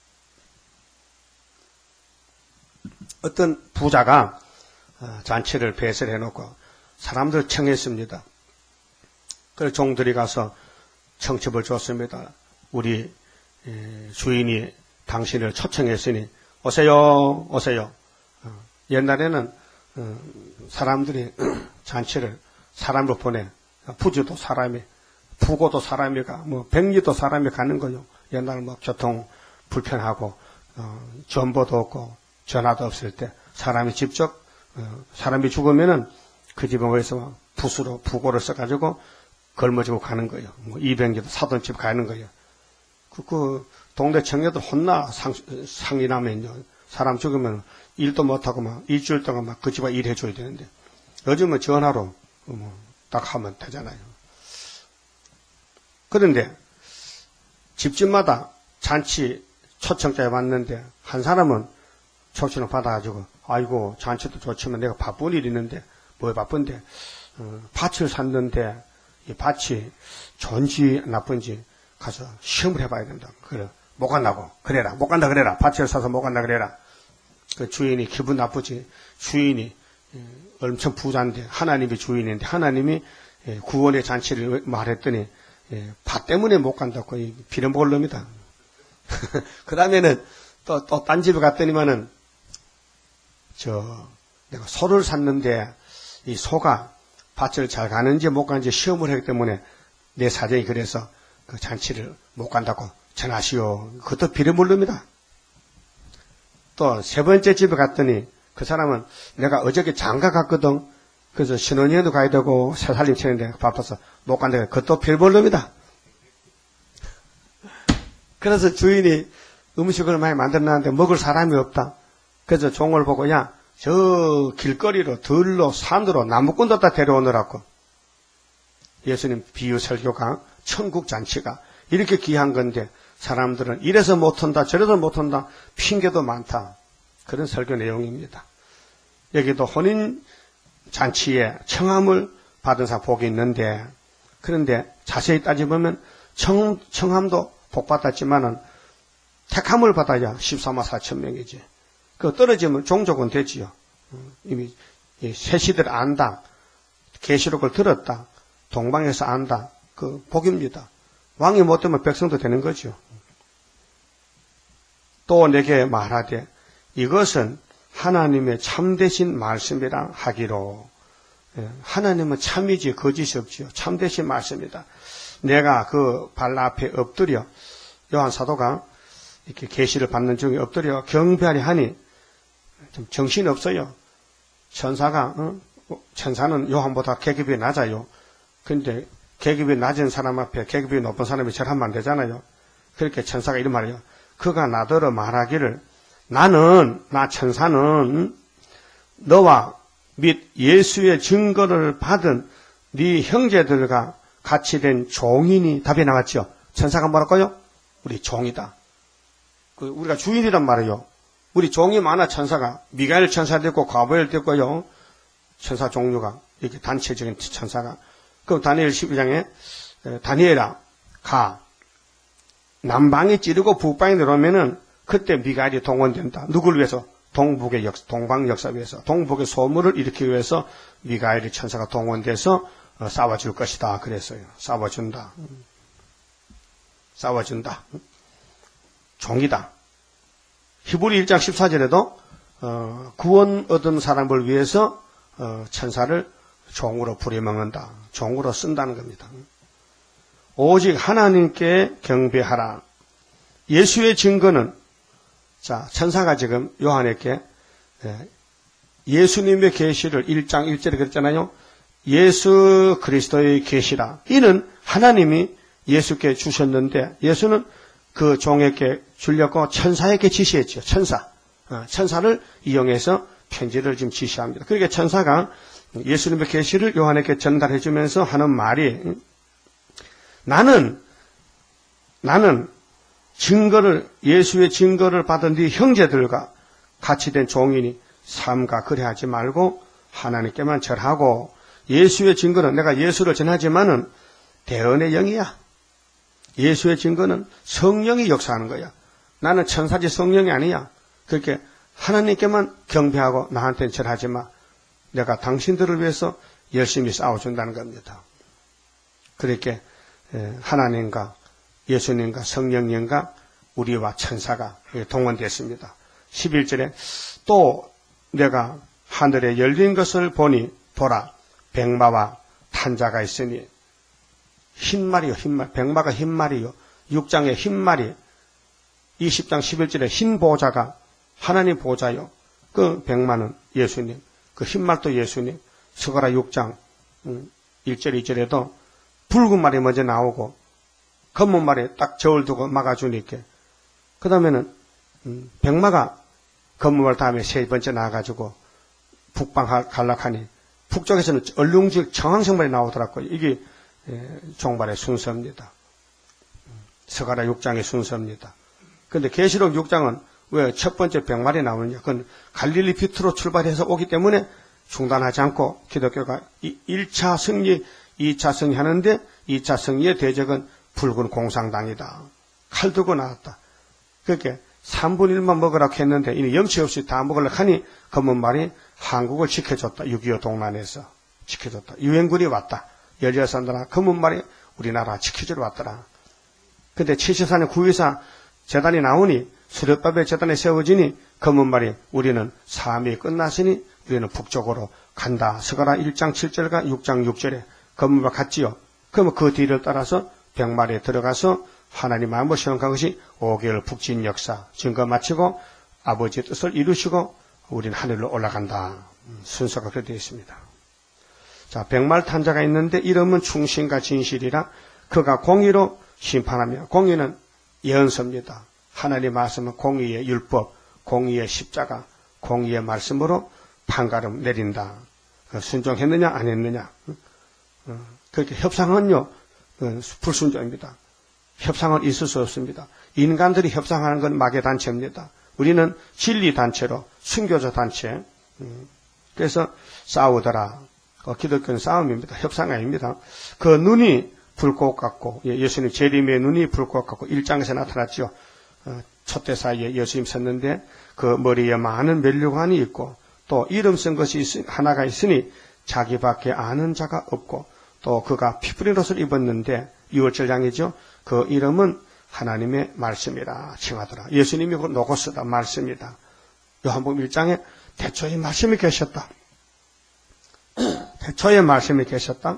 어떤 부자가 잔치를 배설해 놓고 사람들 청했습니다. 그래서 종들이 가서 청첩을 줬습니다. 우리 주인이 당신을 초청했으니 오세요. 옛날에는 사람들이 잔치를 사람으로 보내. 부주도 사람이, 부고도 사람이가, 뭐 백리도 사람이 가는 거요. 옛날 뭐 교통 불편하고 전보도 없고 전화도 없을 때 사람이 직접 사람이 죽으면은 그 집에 모여서 붓으로 부고를 써가지고 걸머지고 가는 거예요. 뭐 200리도 사돈집 가는 거예요. 그 동네 청년들 혼나 상이 나면요. 사람 죽으면 일도 못하고 막 일주일 동안 막 그 집에 일해줘야 되는데 요즘은 전화로 딱 하면 되잖아요. 그런데 집집마다 잔치 초청장에 왔는데 한 사람은 초청을 받아가지고 아이고 잔치도 좋지만 내가 바쁜 일이 있는데 뭐 바쁜데 밭을 샀는데 이 밭이 좋은지 나쁜지 가서 시험을 해봐야 된다. 그래 못 간다고 그래라 못 간다 그래라 밭을 사서 못 간다 그래라. 그 주인이 기분 나쁘지. 주인이 엄청 부자인데 하나님이 주인인데 하나님이 구원의 잔치를 말했더니 밭 때문에 못 간다고 비는 먹을 놈이다. 그 다음에는 또 딴 집에 갔더니만은 내가 소를 샀는데 이 소가 밭을 잘 가는지 못 가는지 시험을 하기 때문에 내 사정이 그래서 그 잔치를 못 간다고 전하시오. 그것도 비를 먹을 놈이다. 또 세 번째 집에 갔더니 그 사람은 내가 어저께 장가 갔거든. 그래서 신혼여행도 가야 되고 새살림 치는데 바빠서 못 간다. 그것도 빌볼놈이다. 그래서 주인이 음식을 많이 만들어놨는데 먹을 사람이 없다. 그래서 종을 보고 야 저 길거리로 들로 산으로 나무꾼도 다 데려오느라고. 예수님 비유 설교가 천국 잔치가 이렇게 귀한 건데 사람들은 이래서 못한다 저래서 못한다 핑계도 많다. 그런 설교 내용입니다. 여기도 혼인 잔치에 청함을 받은 사람 복이 있는데 그런데 자세히 따져보면 청함도 복 받았지만은 택함을 받아야 14만 4천 명이지. 그 떨어지면 종족은 되지요. 이미 새 시대를 안다. 계시록을 들었다. 동방에서 안다. 그 복입니다. 왕이 못 되면 백성도 되는 거죠. 또 내게 말하되 이것은 하나님의 참되신 말씀이라 하기로. 하나님은 참이지 거짓이 없지요. 참되신 말씀이다. 내가 그 발 앞에 엎드려 요한 사도가 이렇게 계시를 받는 중에 엎드려 경배하려 하니 좀 정신이 없어요. 천사는 요한보다 계급이 낮아요. 그런데 계급이 낮은 사람 앞에 계급이 높은 사람이 절하면 안 되잖아요. 그렇게 천사가 이런 말이에요. 그가 나더러 말하기를 나 천사는 너와 및 예수의 증거를 받은 네 형제들과 같이 된 종이니. 답이 나왔죠. 천사가 뭐랄까요? 우리 종이다. 우리가 주인이란 말이에요. 우리 종이 많아. 천사가 미가엘 천사도 있고 가브리엘도 있고요. 천사 종류가 이렇게 단체적인 천사가. 그럼 다니엘 12장에 다니엘아 가 남방이 찌르고 북방이 들어오면은 그때 미가엘이 동원된다. 누굴 위해서? 동방 역사 위해서. 동북의 소물을 일으키기 위해서 미가엘이 천사가 동원돼서 싸워줄 것이다. 그랬어요. 싸워준다. 종이다. 히브리 1장 14절에도 구원 얻은 사람을 위해서 천사를 종으로 부려먹는다. 종으로 쓴다는 겁니다. 오직 하나님께 경배하라. 예수의 증거는 천사가 지금 요한에게 예수님의 계시를 1장 1절에 그랬잖아요. 예수 그리스도의 계시라. 이는 하나님이 예수께 주셨는데 예수는 그 종에게 주려고 천사에게 지시했죠. 천사를 이용해서 편지를 지금 지시합니다. 그러니까 천사가 예수님의 계시를 요한에게 전달해 주면서 하는 말이 나는 예수의 증거를 받은 네 형제들과 같이 된 종이니 삼가 그래하지 말고 하나님께만 절하고. 예수의 증거는 내가 예수를 전하지만은 대언의 영이야. 예수의 증거는 성령이 역사하는 거야. 나는 천사지 성령이 아니야. 그렇게 하나님께만 경배하고 나한테는 절하지 마. 내가 당신들을 위해서 열심히 싸워준다는 겁니다. 그렇게 하나님과 예수님과 성령님과 우리와 천사가 동원됐습니다. 11절에 또 내가 하늘에 열린 것을 보니 보라 백마와 탄자가 있으니 흰말이요 흰말. 백마가 흰말이요. 6장에 흰말이 20장 11절에 흰 보좌가 하나님 보좌요. 그 백마는 예수님. 그 흰말도 예수님. 스가랴 6장 1절 2절에도 붉은 말이 먼저 나오고 검은 말에 딱 저울 두고 막아주니까 그 다음에는 백마가 검은 말 다음에 세 번째 나와가지고 북방 갈락하니 북쪽에서는 얼룽지 정황성발이 나오더라고요. 이게 종말의 순서입니다. 서가라 6장의 순서입니다. 그런데 계시록 6장은 왜 첫 번째 병말이 나오느냐? 그건 갈릴리 비트로 출발해서 오기 때문에 중단하지 않고 기독교가 1차 승리, 2차 승리하는데 2차 승리의 대적은 붉은 공산당이다. 칼 들고 나왔다. 그렇게 3분의 1만 먹으라고 했는데 이미 염치 없이 다 먹으려고 하니 검은 말이 한국을 지켜줬다. 6.25 동란에서 지켜줬다. 유엔군이 왔다. 열여산들아 검은 말이 우리나라 지켜주러 왔더라. 근데 74년 9.24 재단이 나오니 수렵밥의 재단이 세워지니 검은 말이 우리는 삶이 끝났으니 우리는 북쪽으로 간다. 스가랴 1장 7절과 6장 6절에 검은 말 갔지요. 그러면 그 뒤를 따라서 병말에 들어가서 하나님 마음을 시험한 것이 5개월 북진 역사 증거 마치고 아버지의 뜻을 이루시고 우리는 하늘로 올라간다. 순서가 그렇게 되어 있습니다. 자, 백말 탄자가 있는데 이름은 충신과 진실이라 그가 공의로 심판하며 공의는 예언서입니다. 하나님 말씀은 공의의 율법, 공의의 십자가, 공의의 말씀으로 판가름 내린다. 순종했느냐 안 했느냐. 그렇게 협상은요 불순종입니다. 협상은 있을 수 없습니다. 인간들이 협상하는 건 마귀 단체입니다. 우리는 진리 단체로 순교자 단체. 그래서 싸우더라. 기독교는 싸움입니다. 협상 아닙니다. 그 눈이 불꽃 같고 예수님 재림의 눈이 불꽃 같고 1장에서 나타났죠. 촛대 사이에 예수님 섰는데 그 머리에 많은 면류관이 있고 또 이름 쓴 것이 하나가 있으니 자기밖에 아는 자가 없고 또 그가 피 뿌린 옷을 입었는데 6월절장이죠. 그 이름은 하나님의 말씀이라 칭하더라. 예수님이 그 노고스다 말씀이다. 요한복음 1장에 태초에 말씀이 계셨다. 태초에 말씀이 계셨다.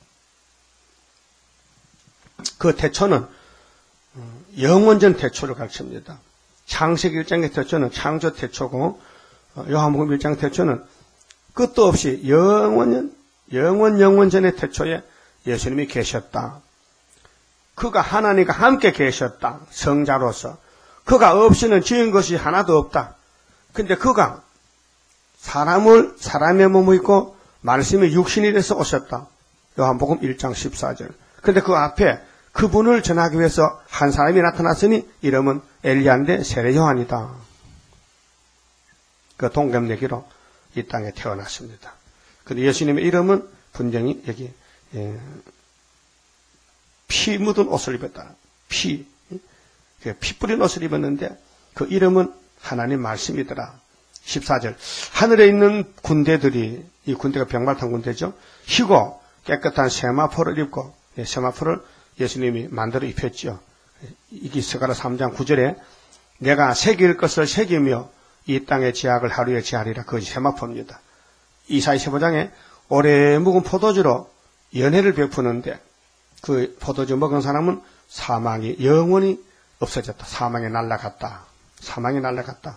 그 태초는 영원전 태초를 가르칩니다. 창세기 1장의 태초는 창조 태초고 요한복음 1장 태초는 끝도 없이 영원전의 태초에 예수님이 계셨다. 그가 하나님과 함께 계셨다. 성자로서. 그가 없이는 지은 것이 하나도 없다. 근데 그가 사람의 몸을 입고 말씀이 육신이 돼서 오셨다. 요한복음 1장 14절. 근데 그 앞에 그분을 전하기 위해서 한 사람이 나타났으니 이름은 엘리야인데 세례 요한이다. 그 동갑내기로 이 땅에 태어났습니다. 근데 예수님의 이름은 분명히 여기 피 묻은 옷을 입었다. 피 뿌린 옷을 입었는데 그 이름은 하나님 말씀이더라. 14절. 하늘에 있는 군대들이, 이 군대가 병말탄 군대죠. 희고 깨끗한 세마포를 입고, 세마포를 예수님이 만들어 입혔죠. 이게 스가랴 3장 9절에 내가 새길 것을 새기며 이 땅의 제약을 하루에 제하리라. 그것이 세마포입니다. 이사야 15장에 오래 묵은 포도주로 연회를 베푸는데 그 포도주 먹은 사람은 사망이 영원히 없어졌다. 사망에 날아갔다. 사망에 날아갔다.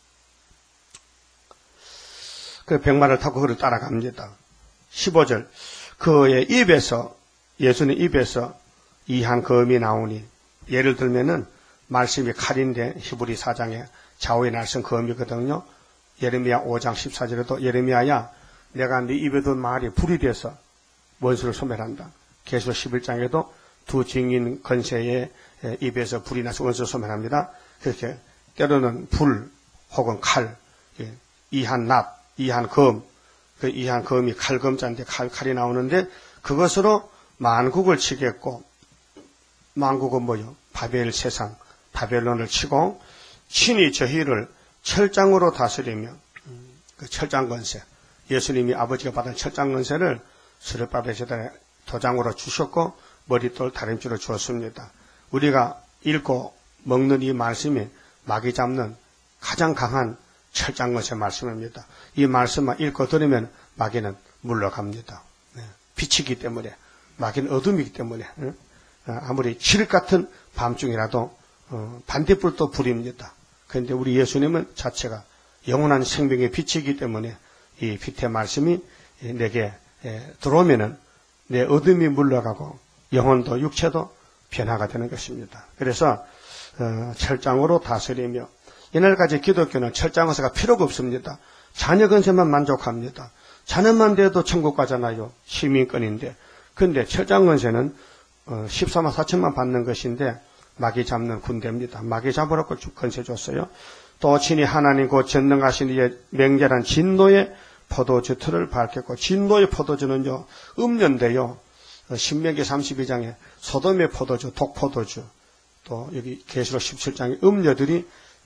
그 백마를 타고 그를 따라갑니다. 15절. 그의 입에서, 예수님 입에서 이한 검이 나오니, 예를 들면은 말씀이 칼인데 히브리 4장에 좌우에 날선 검이거든요. 예레미야 5장 14절에도 예레미야야 내가 네 입에 둔 말이 불이 돼서 원수를 소멸한다. 계시록 11장에도 두 증인 건세의 입에서 불이 나서 원수를 소멸합니다. 그렇게 때로는 불 혹은 칼, 이한 낫, 이한 검, 그 이한 검이 칼검자인데 칼이 나오는데 그것으로 만국을 치겠고, 만국은 뭐요? 바벨 세상, 바벨론을 치고 친히 저희를 철장으로 다스리며, 그 철장 건세, 예수님이 아버지가 받은 철장 건세를 수레바벨 제단에 도장으로 주셨고 머릿돌 다림줄을 주었습니다. 우리가 읽고 먹는 이 말씀이 마귀 잡는 가장 강한 철장 건세 말씀입니다. 이 말씀만 읽고 들으면 마귀는 물러갑니다. 빛이기 때문에, 마귀는 어둠이기 때문에 아무리 칠흑 같은 밤중이라도 반딧불도 불입니다. 그런데 우리 예수님은 자체가 영원한 생명의 빛이기 때문에 이 빛의 말씀이 내게 들어오면은 내 어둠이 물러가고 영혼도 육체도 변화가 되는 것입니다. 그래서 철장으로 다스리며, 옛날까지 기독교는 철장 건세가 필요가 없습니다. 자녀 건세만 만족합니다. 자네만 돼도 천국 가잖아요. 시민권인데. 근데 철장건세는 14만 4천만 받는 것인데 마귀 잡는 군대입니다. 마귀 잡으라고 건세 줬어요. 또 친히 하나님 곧 전능하신 이의 맹렬한 진노의 포도주 틀을 밝혔고, 진노의 포도주는요 음료인데요. 신명기 32장에 소돔의 포도주, 독포도주, 또 여기 계시록 17장에 음료들이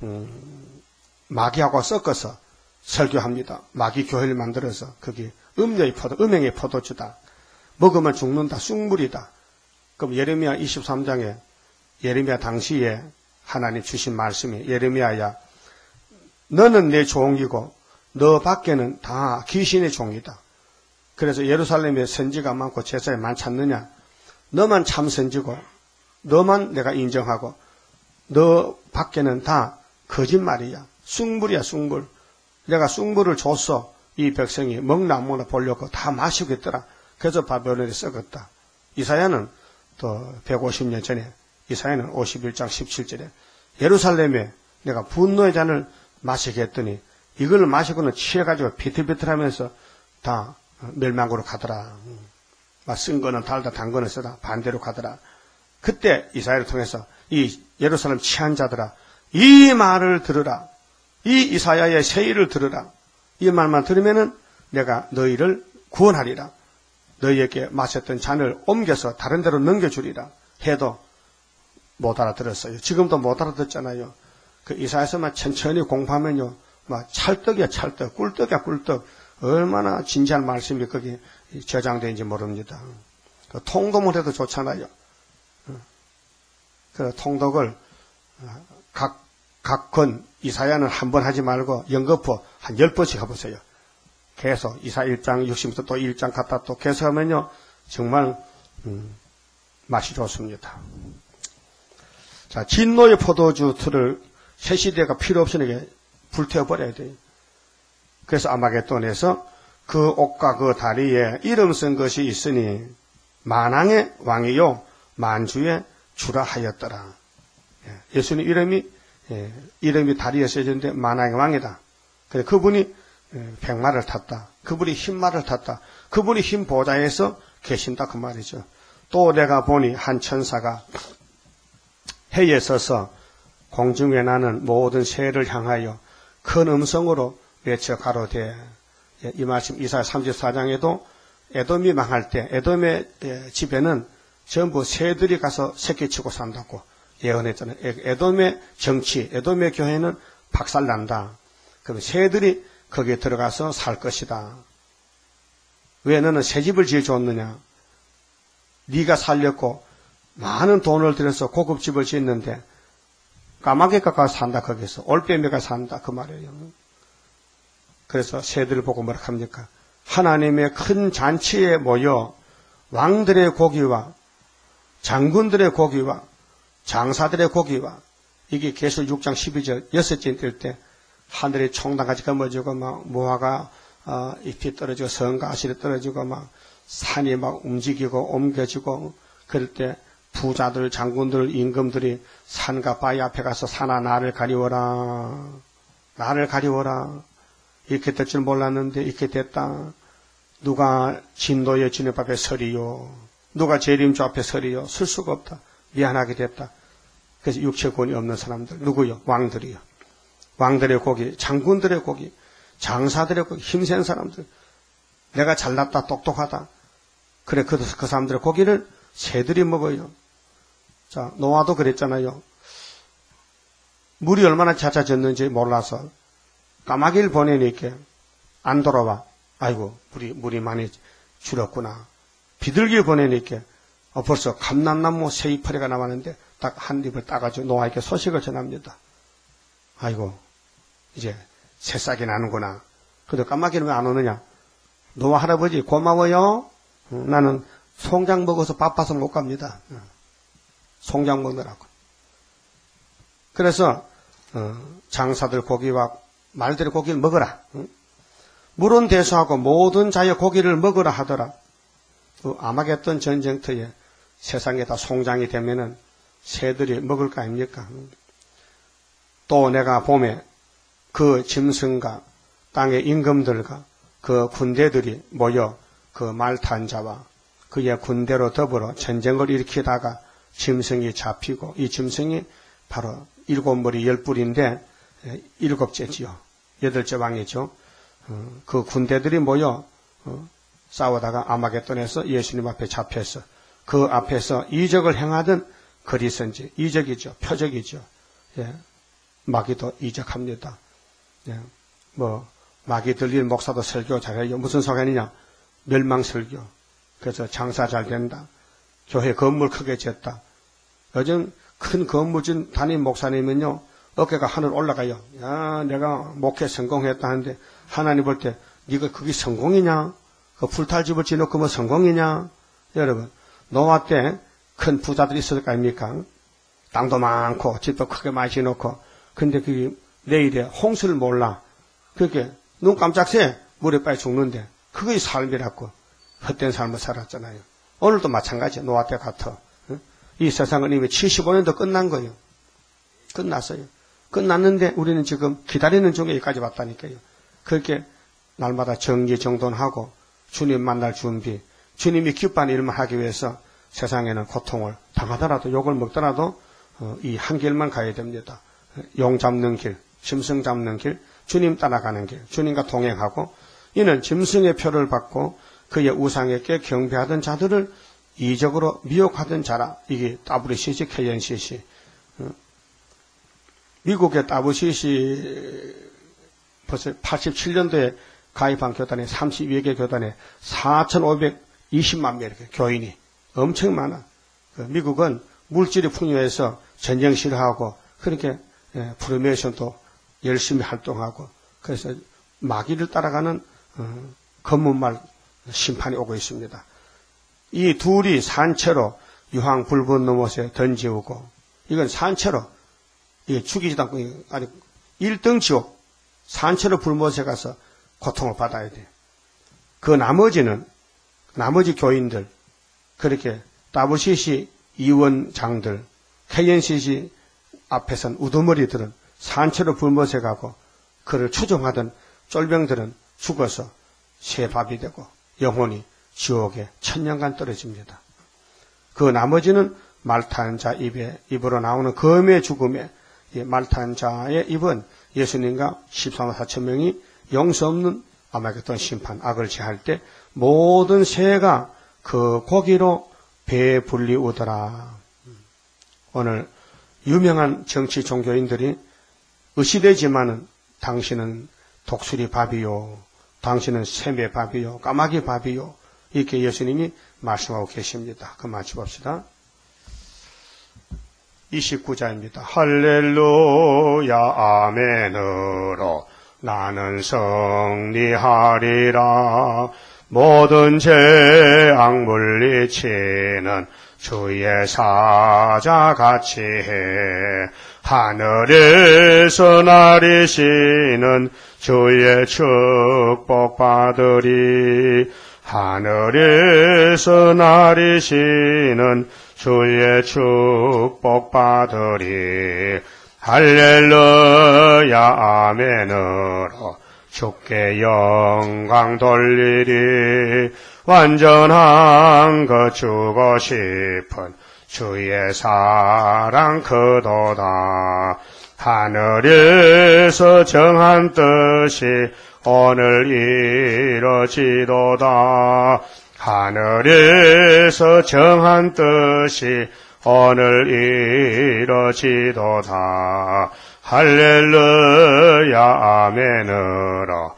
마귀하고 섞어서 설교합니다. 마귀 교회를 만들어서 거기 음료의 포도, 음행의 포도주다. 먹으면 죽는다. 쑥물이다. 그럼 예레미야 23장에 예레미야 당시에 하나님 주신 말씀이, 예레미야야 너는 내 종이고 너 밖에는 다 귀신의 종이다. 그래서 예루살렘에 선지가 많고 제사에 많지 않느냐. 너만 참 선지고 너만 내가 인정하고 너 밖에는 다 거짓말이야. 쑥물이야, 쑥물. 내가 쑥물을 줬어. 이 백성이 먹나 안 먹나 보려고 다 마시고 있더라. 그래서 바벨론에 썩었다. 이사야는 또 150년 전에, 이사야는 51장 17절에 예루살렘에 내가 분노의 잔을 마시게 했더니 이걸 마시고는 취해가지고 비틀비틀하면서 다 멸망으로 가더라. 막 쓴 거는 달다, 단 거는 쓰다. 반대로 가더라. 그때 이사야를 통해서 이 예루살렘 취한 자들아, 이 말을 들으라. 이 이사야의 세일을 들으라. 이 말만 들으면은 내가 너희를 구원하리라. 너희에게 마셨던 잔을 옮겨서 다른 데로 넘겨주리라. 해도 못 알아들었어요. 지금도 못 알아듣잖아요. 그 이사야서만 천천히 공부하면요, 막 찰떡이야, 찰떡, 꿀떡이야, 꿀떡. 얼마나 진지한 말씀이 거기 저장되는지 모릅니다. 그 통독을 해도 좋잖아요. 그 통독을 각 권 이사야는 한 번 하지 말고 연거푸 한 10번씩 해보세요. 계속 이사 1장 60부터 또 1장 갔다 또 계속 하면요, 정말 맛이 좋습니다. 자, 진노의 포도주 틀을 새 시대가 필요 없으니까 불태워버려야 돼요. 그래서 아마겟돈에서 그 옷과 그 다리에 이름 쓴 것이 있으니 만왕의 왕이요 만주의 주라 하였더라. 예수님 이름이 다리에 써졌는데 만왕의 왕이다. 그래서 그분이 백마를 탔다. 그분이 흰말을 탔다. 그분이 흰 보좌에서 계신다 그 말이죠. 또 내가 보니 한 천사가 해에 서서 공중에 나는 모든 새를 향하여 큰 음성으로 외쳐 가로되, 이 말씀 이사야 34장에도 에돔이 망할 때 에돔의 집에는 전부 새들이 가서 새끼치고 산다고 예언했잖아요. 에돔의 정치, 에돔의 교회는 박살난다. 그럼 새들이 거기에 들어가서 살 것이다. 왜 너는 새 집을 지어줬느냐? 네가 살렸고 많은 돈을 들여서 고급 집을 짓는데 까마귀가 가서 산다. 거기서 올빼미가 산다 그 말이에요. 그래서 새들을 보고 뭐라 합니까? 하나님의 큰 잔치에 모여 왕들의 고기와 장군들의 고기와 장사들의 고기와, 이게 계시록 6장 12절 6째 뜰 때 하늘이 총당같이 검어지고 막 무화과 잎이 떨어지고 성가시리 떨어지고 막 산이 막 움직이고 옮겨지고, 그럴 때 부자들, 장군들, 임금들이 산과 바위 앞에 가서 산아 나를 가리워라, 나를 가리워라. 이렇게 될 줄 몰랐는데 이렇게 됐다. 누가 진노의 주님 앞에 서리요, 누가 재림주 앞에 서리요. 설 수가 없다. 미안하게 됐다. 그래서 육체권이 없는 사람들, 누구요? 왕들이요. 왕들의 고기, 장군들의 고기, 장사들의 고기, 힘센 사람들. 내가 잘났다, 똑똑하다. 그래, 그 사람들의 고기를 새들이 먹어요. 자, 노아도 그랬잖아요. 물이 얼마나 잦아졌는지 몰라서 까마귀를 보내니까 안 돌아와. 아이고, 물이 많이 줄었구나. 비둘기를 보내니까 벌써 감람나무 새 이파리가 나왔는데 딱 한 입을 따가지고 노아에게 소식을 전합니다. 아이고, 이제 새싹이 나는구나. 근데 까마귀는 왜 안 오느냐? 노아 할아버지 고마워요. 나는 송장 먹어서 바빠서 못 갑니다. 송장 먹느라고. 그래서 장사들 고기와 말들의 고기를 먹어라. 물은 대수하고 모든 자의 고기를 먹으라 하더라. 아마겟돈 전쟁터에 세상에 다 송장이 되면은 새들이 먹을 거 아닙니까? 또 내가 봄에 그 짐승과 땅의 임금들과 그 군대들이 모여 그 말탄 자와 그의 군대로 더불어 전쟁을 일으키다가 짐승이 잡히고 이 짐승이 바로 7머리 10뿔인데 7째지요. 8째 왕이죠. 그 군대들이 모여 싸우다가 아마겟돈에서 예수님 앞에 잡혀서 그 앞에서 이적을 행하던 그리스인지 이적이죠. 표적이죠. 예. 마귀도 이적합니다. 예. 마귀 들릴 목사도 설교 잘해요. 무슨 소견이냐? 멸망설교. 그래서 장사 잘 된다. 교회 건물 크게 지었다. 요즘 큰 건물 진 담임 목사님은요, 어깨가 하늘 올라가요. 야, 내가 목회 성공했다 하는데, 하나님 볼 때, 네가 그게 성공이냐? 그 불탈집을 지놓고 뭐 성공이냐? 여러분, 노아 때 큰 부자들이 있을 거 아닙니까? 땅도 많고, 집도 크게 많이 지놓고, 근데 그게 내일에 홍수를 몰라. 그렇게 눈 깜짝새 물에 빠져 죽는데, 그게 삶이라고 헛된 삶을 살았잖아요. 오늘도 마찬가지야. 노아 때 같아. 이 세상은 이미 75년도 끝난 거예요. 끝났어요. 끝났는데 우리는 지금 기다리는 중에 여기까지 왔다니까요. 그렇게 날마다 정리정돈하고 주님 만날 준비, 주님이 기뻐하는 일만 하기 위해서 세상에는 고통을 당하더라도 욕을 먹더라도 이 한 길만 가야 됩니다. 용 잡는 길, 짐승 잡는 길, 주님 따라가는 길, 주님과 동행하고 이는 짐승의 표를 받고 그의 우상에게 경배하던 자들을 이적으로 미혹하던 자라. 이게 WCC, KNCC. 미국의 WCC 벌써 87년도에 가입한 교단에 32개 교단에 4,520만 명 이렇게 교인이 엄청 많아. 미국은 물질이 풍요해서 전쟁 싫어하고 그렇게 프로메이션도 열심히 활동하고 그래서 마귀를 따라가는 검문말 심판이 오고 있습니다. 이 둘이 산채로 유황 불분 넘어서 던지우고 이건 산채로 이게 죽이지도 않고 아니 1등 지옥 산채로 불못에 가서 고통을 받아야 돼. 그 나머지는 나머지 교인들 그렇게 WCC 이원장들 KNCC 앞에선 우두머리들은 산채로 불못에 가고 그를 추종하던 쫄병들은 죽어서 쇠밥이 되고 영혼이 지옥에 천년간 떨어집니다. 그 나머지는 말탄 자 입으로 나오는 검의 죽음에 이 말탄 자의 입은 예수님과 14만 4천 명이 용서 없는 아마겟돈 심판 악을 제할 때 모든 새가 그 고기로 배불리 오더라. 오늘 유명한 정치 종교인들이 의시되지만은 당신은 독수리 밥이요, 당신은 샘의 밥이요, 까마귀 밥이요 이렇게 예수님이 말씀하고 계십니다. 그 마치 봅시다. 29절입니다. 할렐루야 아멘으로 나는 승리하리라. 모든 죄악 물리치는 주의 사자같이 해. 하늘에서 나리시는 주의 축복 받으리. 하늘에서 나리시는 주의 축복 받으리. 할렐루야 아멘으로 주께 영광 돌리리. 완전한 것 주고 싶은 주의 사랑 크도다. 하늘에서 정한 뜻이 오늘 이루어지도다. 하늘에서 정한 뜻이 오늘 이루어지도다. 할렐루야 아멘으로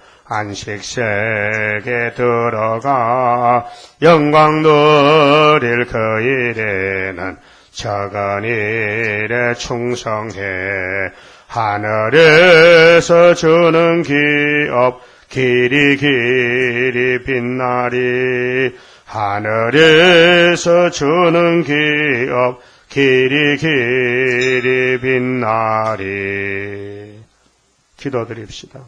안식세계 들어가 영광 누릴 그 일에는 적은 일에 충성해. 하늘에서 주는 기업 길이 길이 빛나리. 하늘에서 주는 기업 길이 길이 빛나리. 기도드립시다.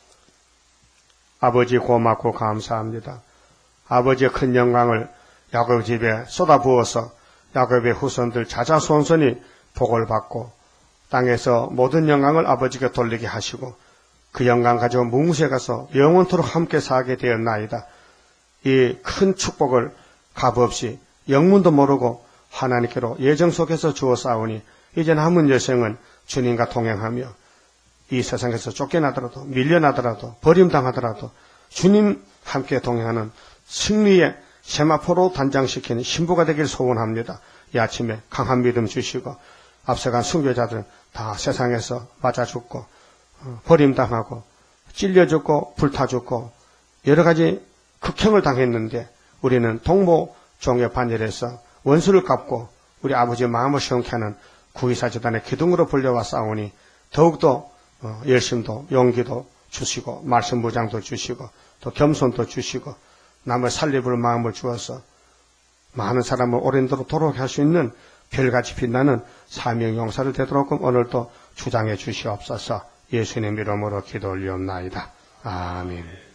아버지 고맙고 감사합니다. 아버지의 큰 영광을 야곱 집에 쏟아부어서 야곱의 후손들 자자손손이 복을 받고 땅에서 모든 영광을 아버지께 돌리게 하시고 그 영광 가지고 무무에 가서 영원토록 함께 살게 되었나이다. 이 큰 축복을 값없이 영문도 모르고 하나님께로 예정 속에서 주었사오니 이제 남은 여생은 주님과 동행하며 이 세상에서 쫓겨나더라도 밀려나더라도 버림당하더라도 주님 함께 동행하는 승리의 세마포로 단장시키는 신부가 되길 소원합니다. 이 아침에 강한 믿음 주시고 앞서간 순교자들은 다 세상에서 맞아 죽고 버림당하고 찔려 죽고 불타 죽고 여러 가지 극형을 당했는데 우리는 동모 종의 반열에서 원수를 갚고 우리 아버지의 마음을 시원케 하는 구의사재단의 기둥으로 불려와 싸우니 더욱더 열심도 용기도 주시고 말씀 무장도 주시고 또 겸손도 주시고 남을 살려볼 마음을 주어서 많은 사람을 오랜도록 돌아오게 할 수 있는 별같이 빛나는 사명 용사를 되도록 오늘도 주장해 주시옵소서. 예수님 이름으로 기도 올리옵나이다. 아멘.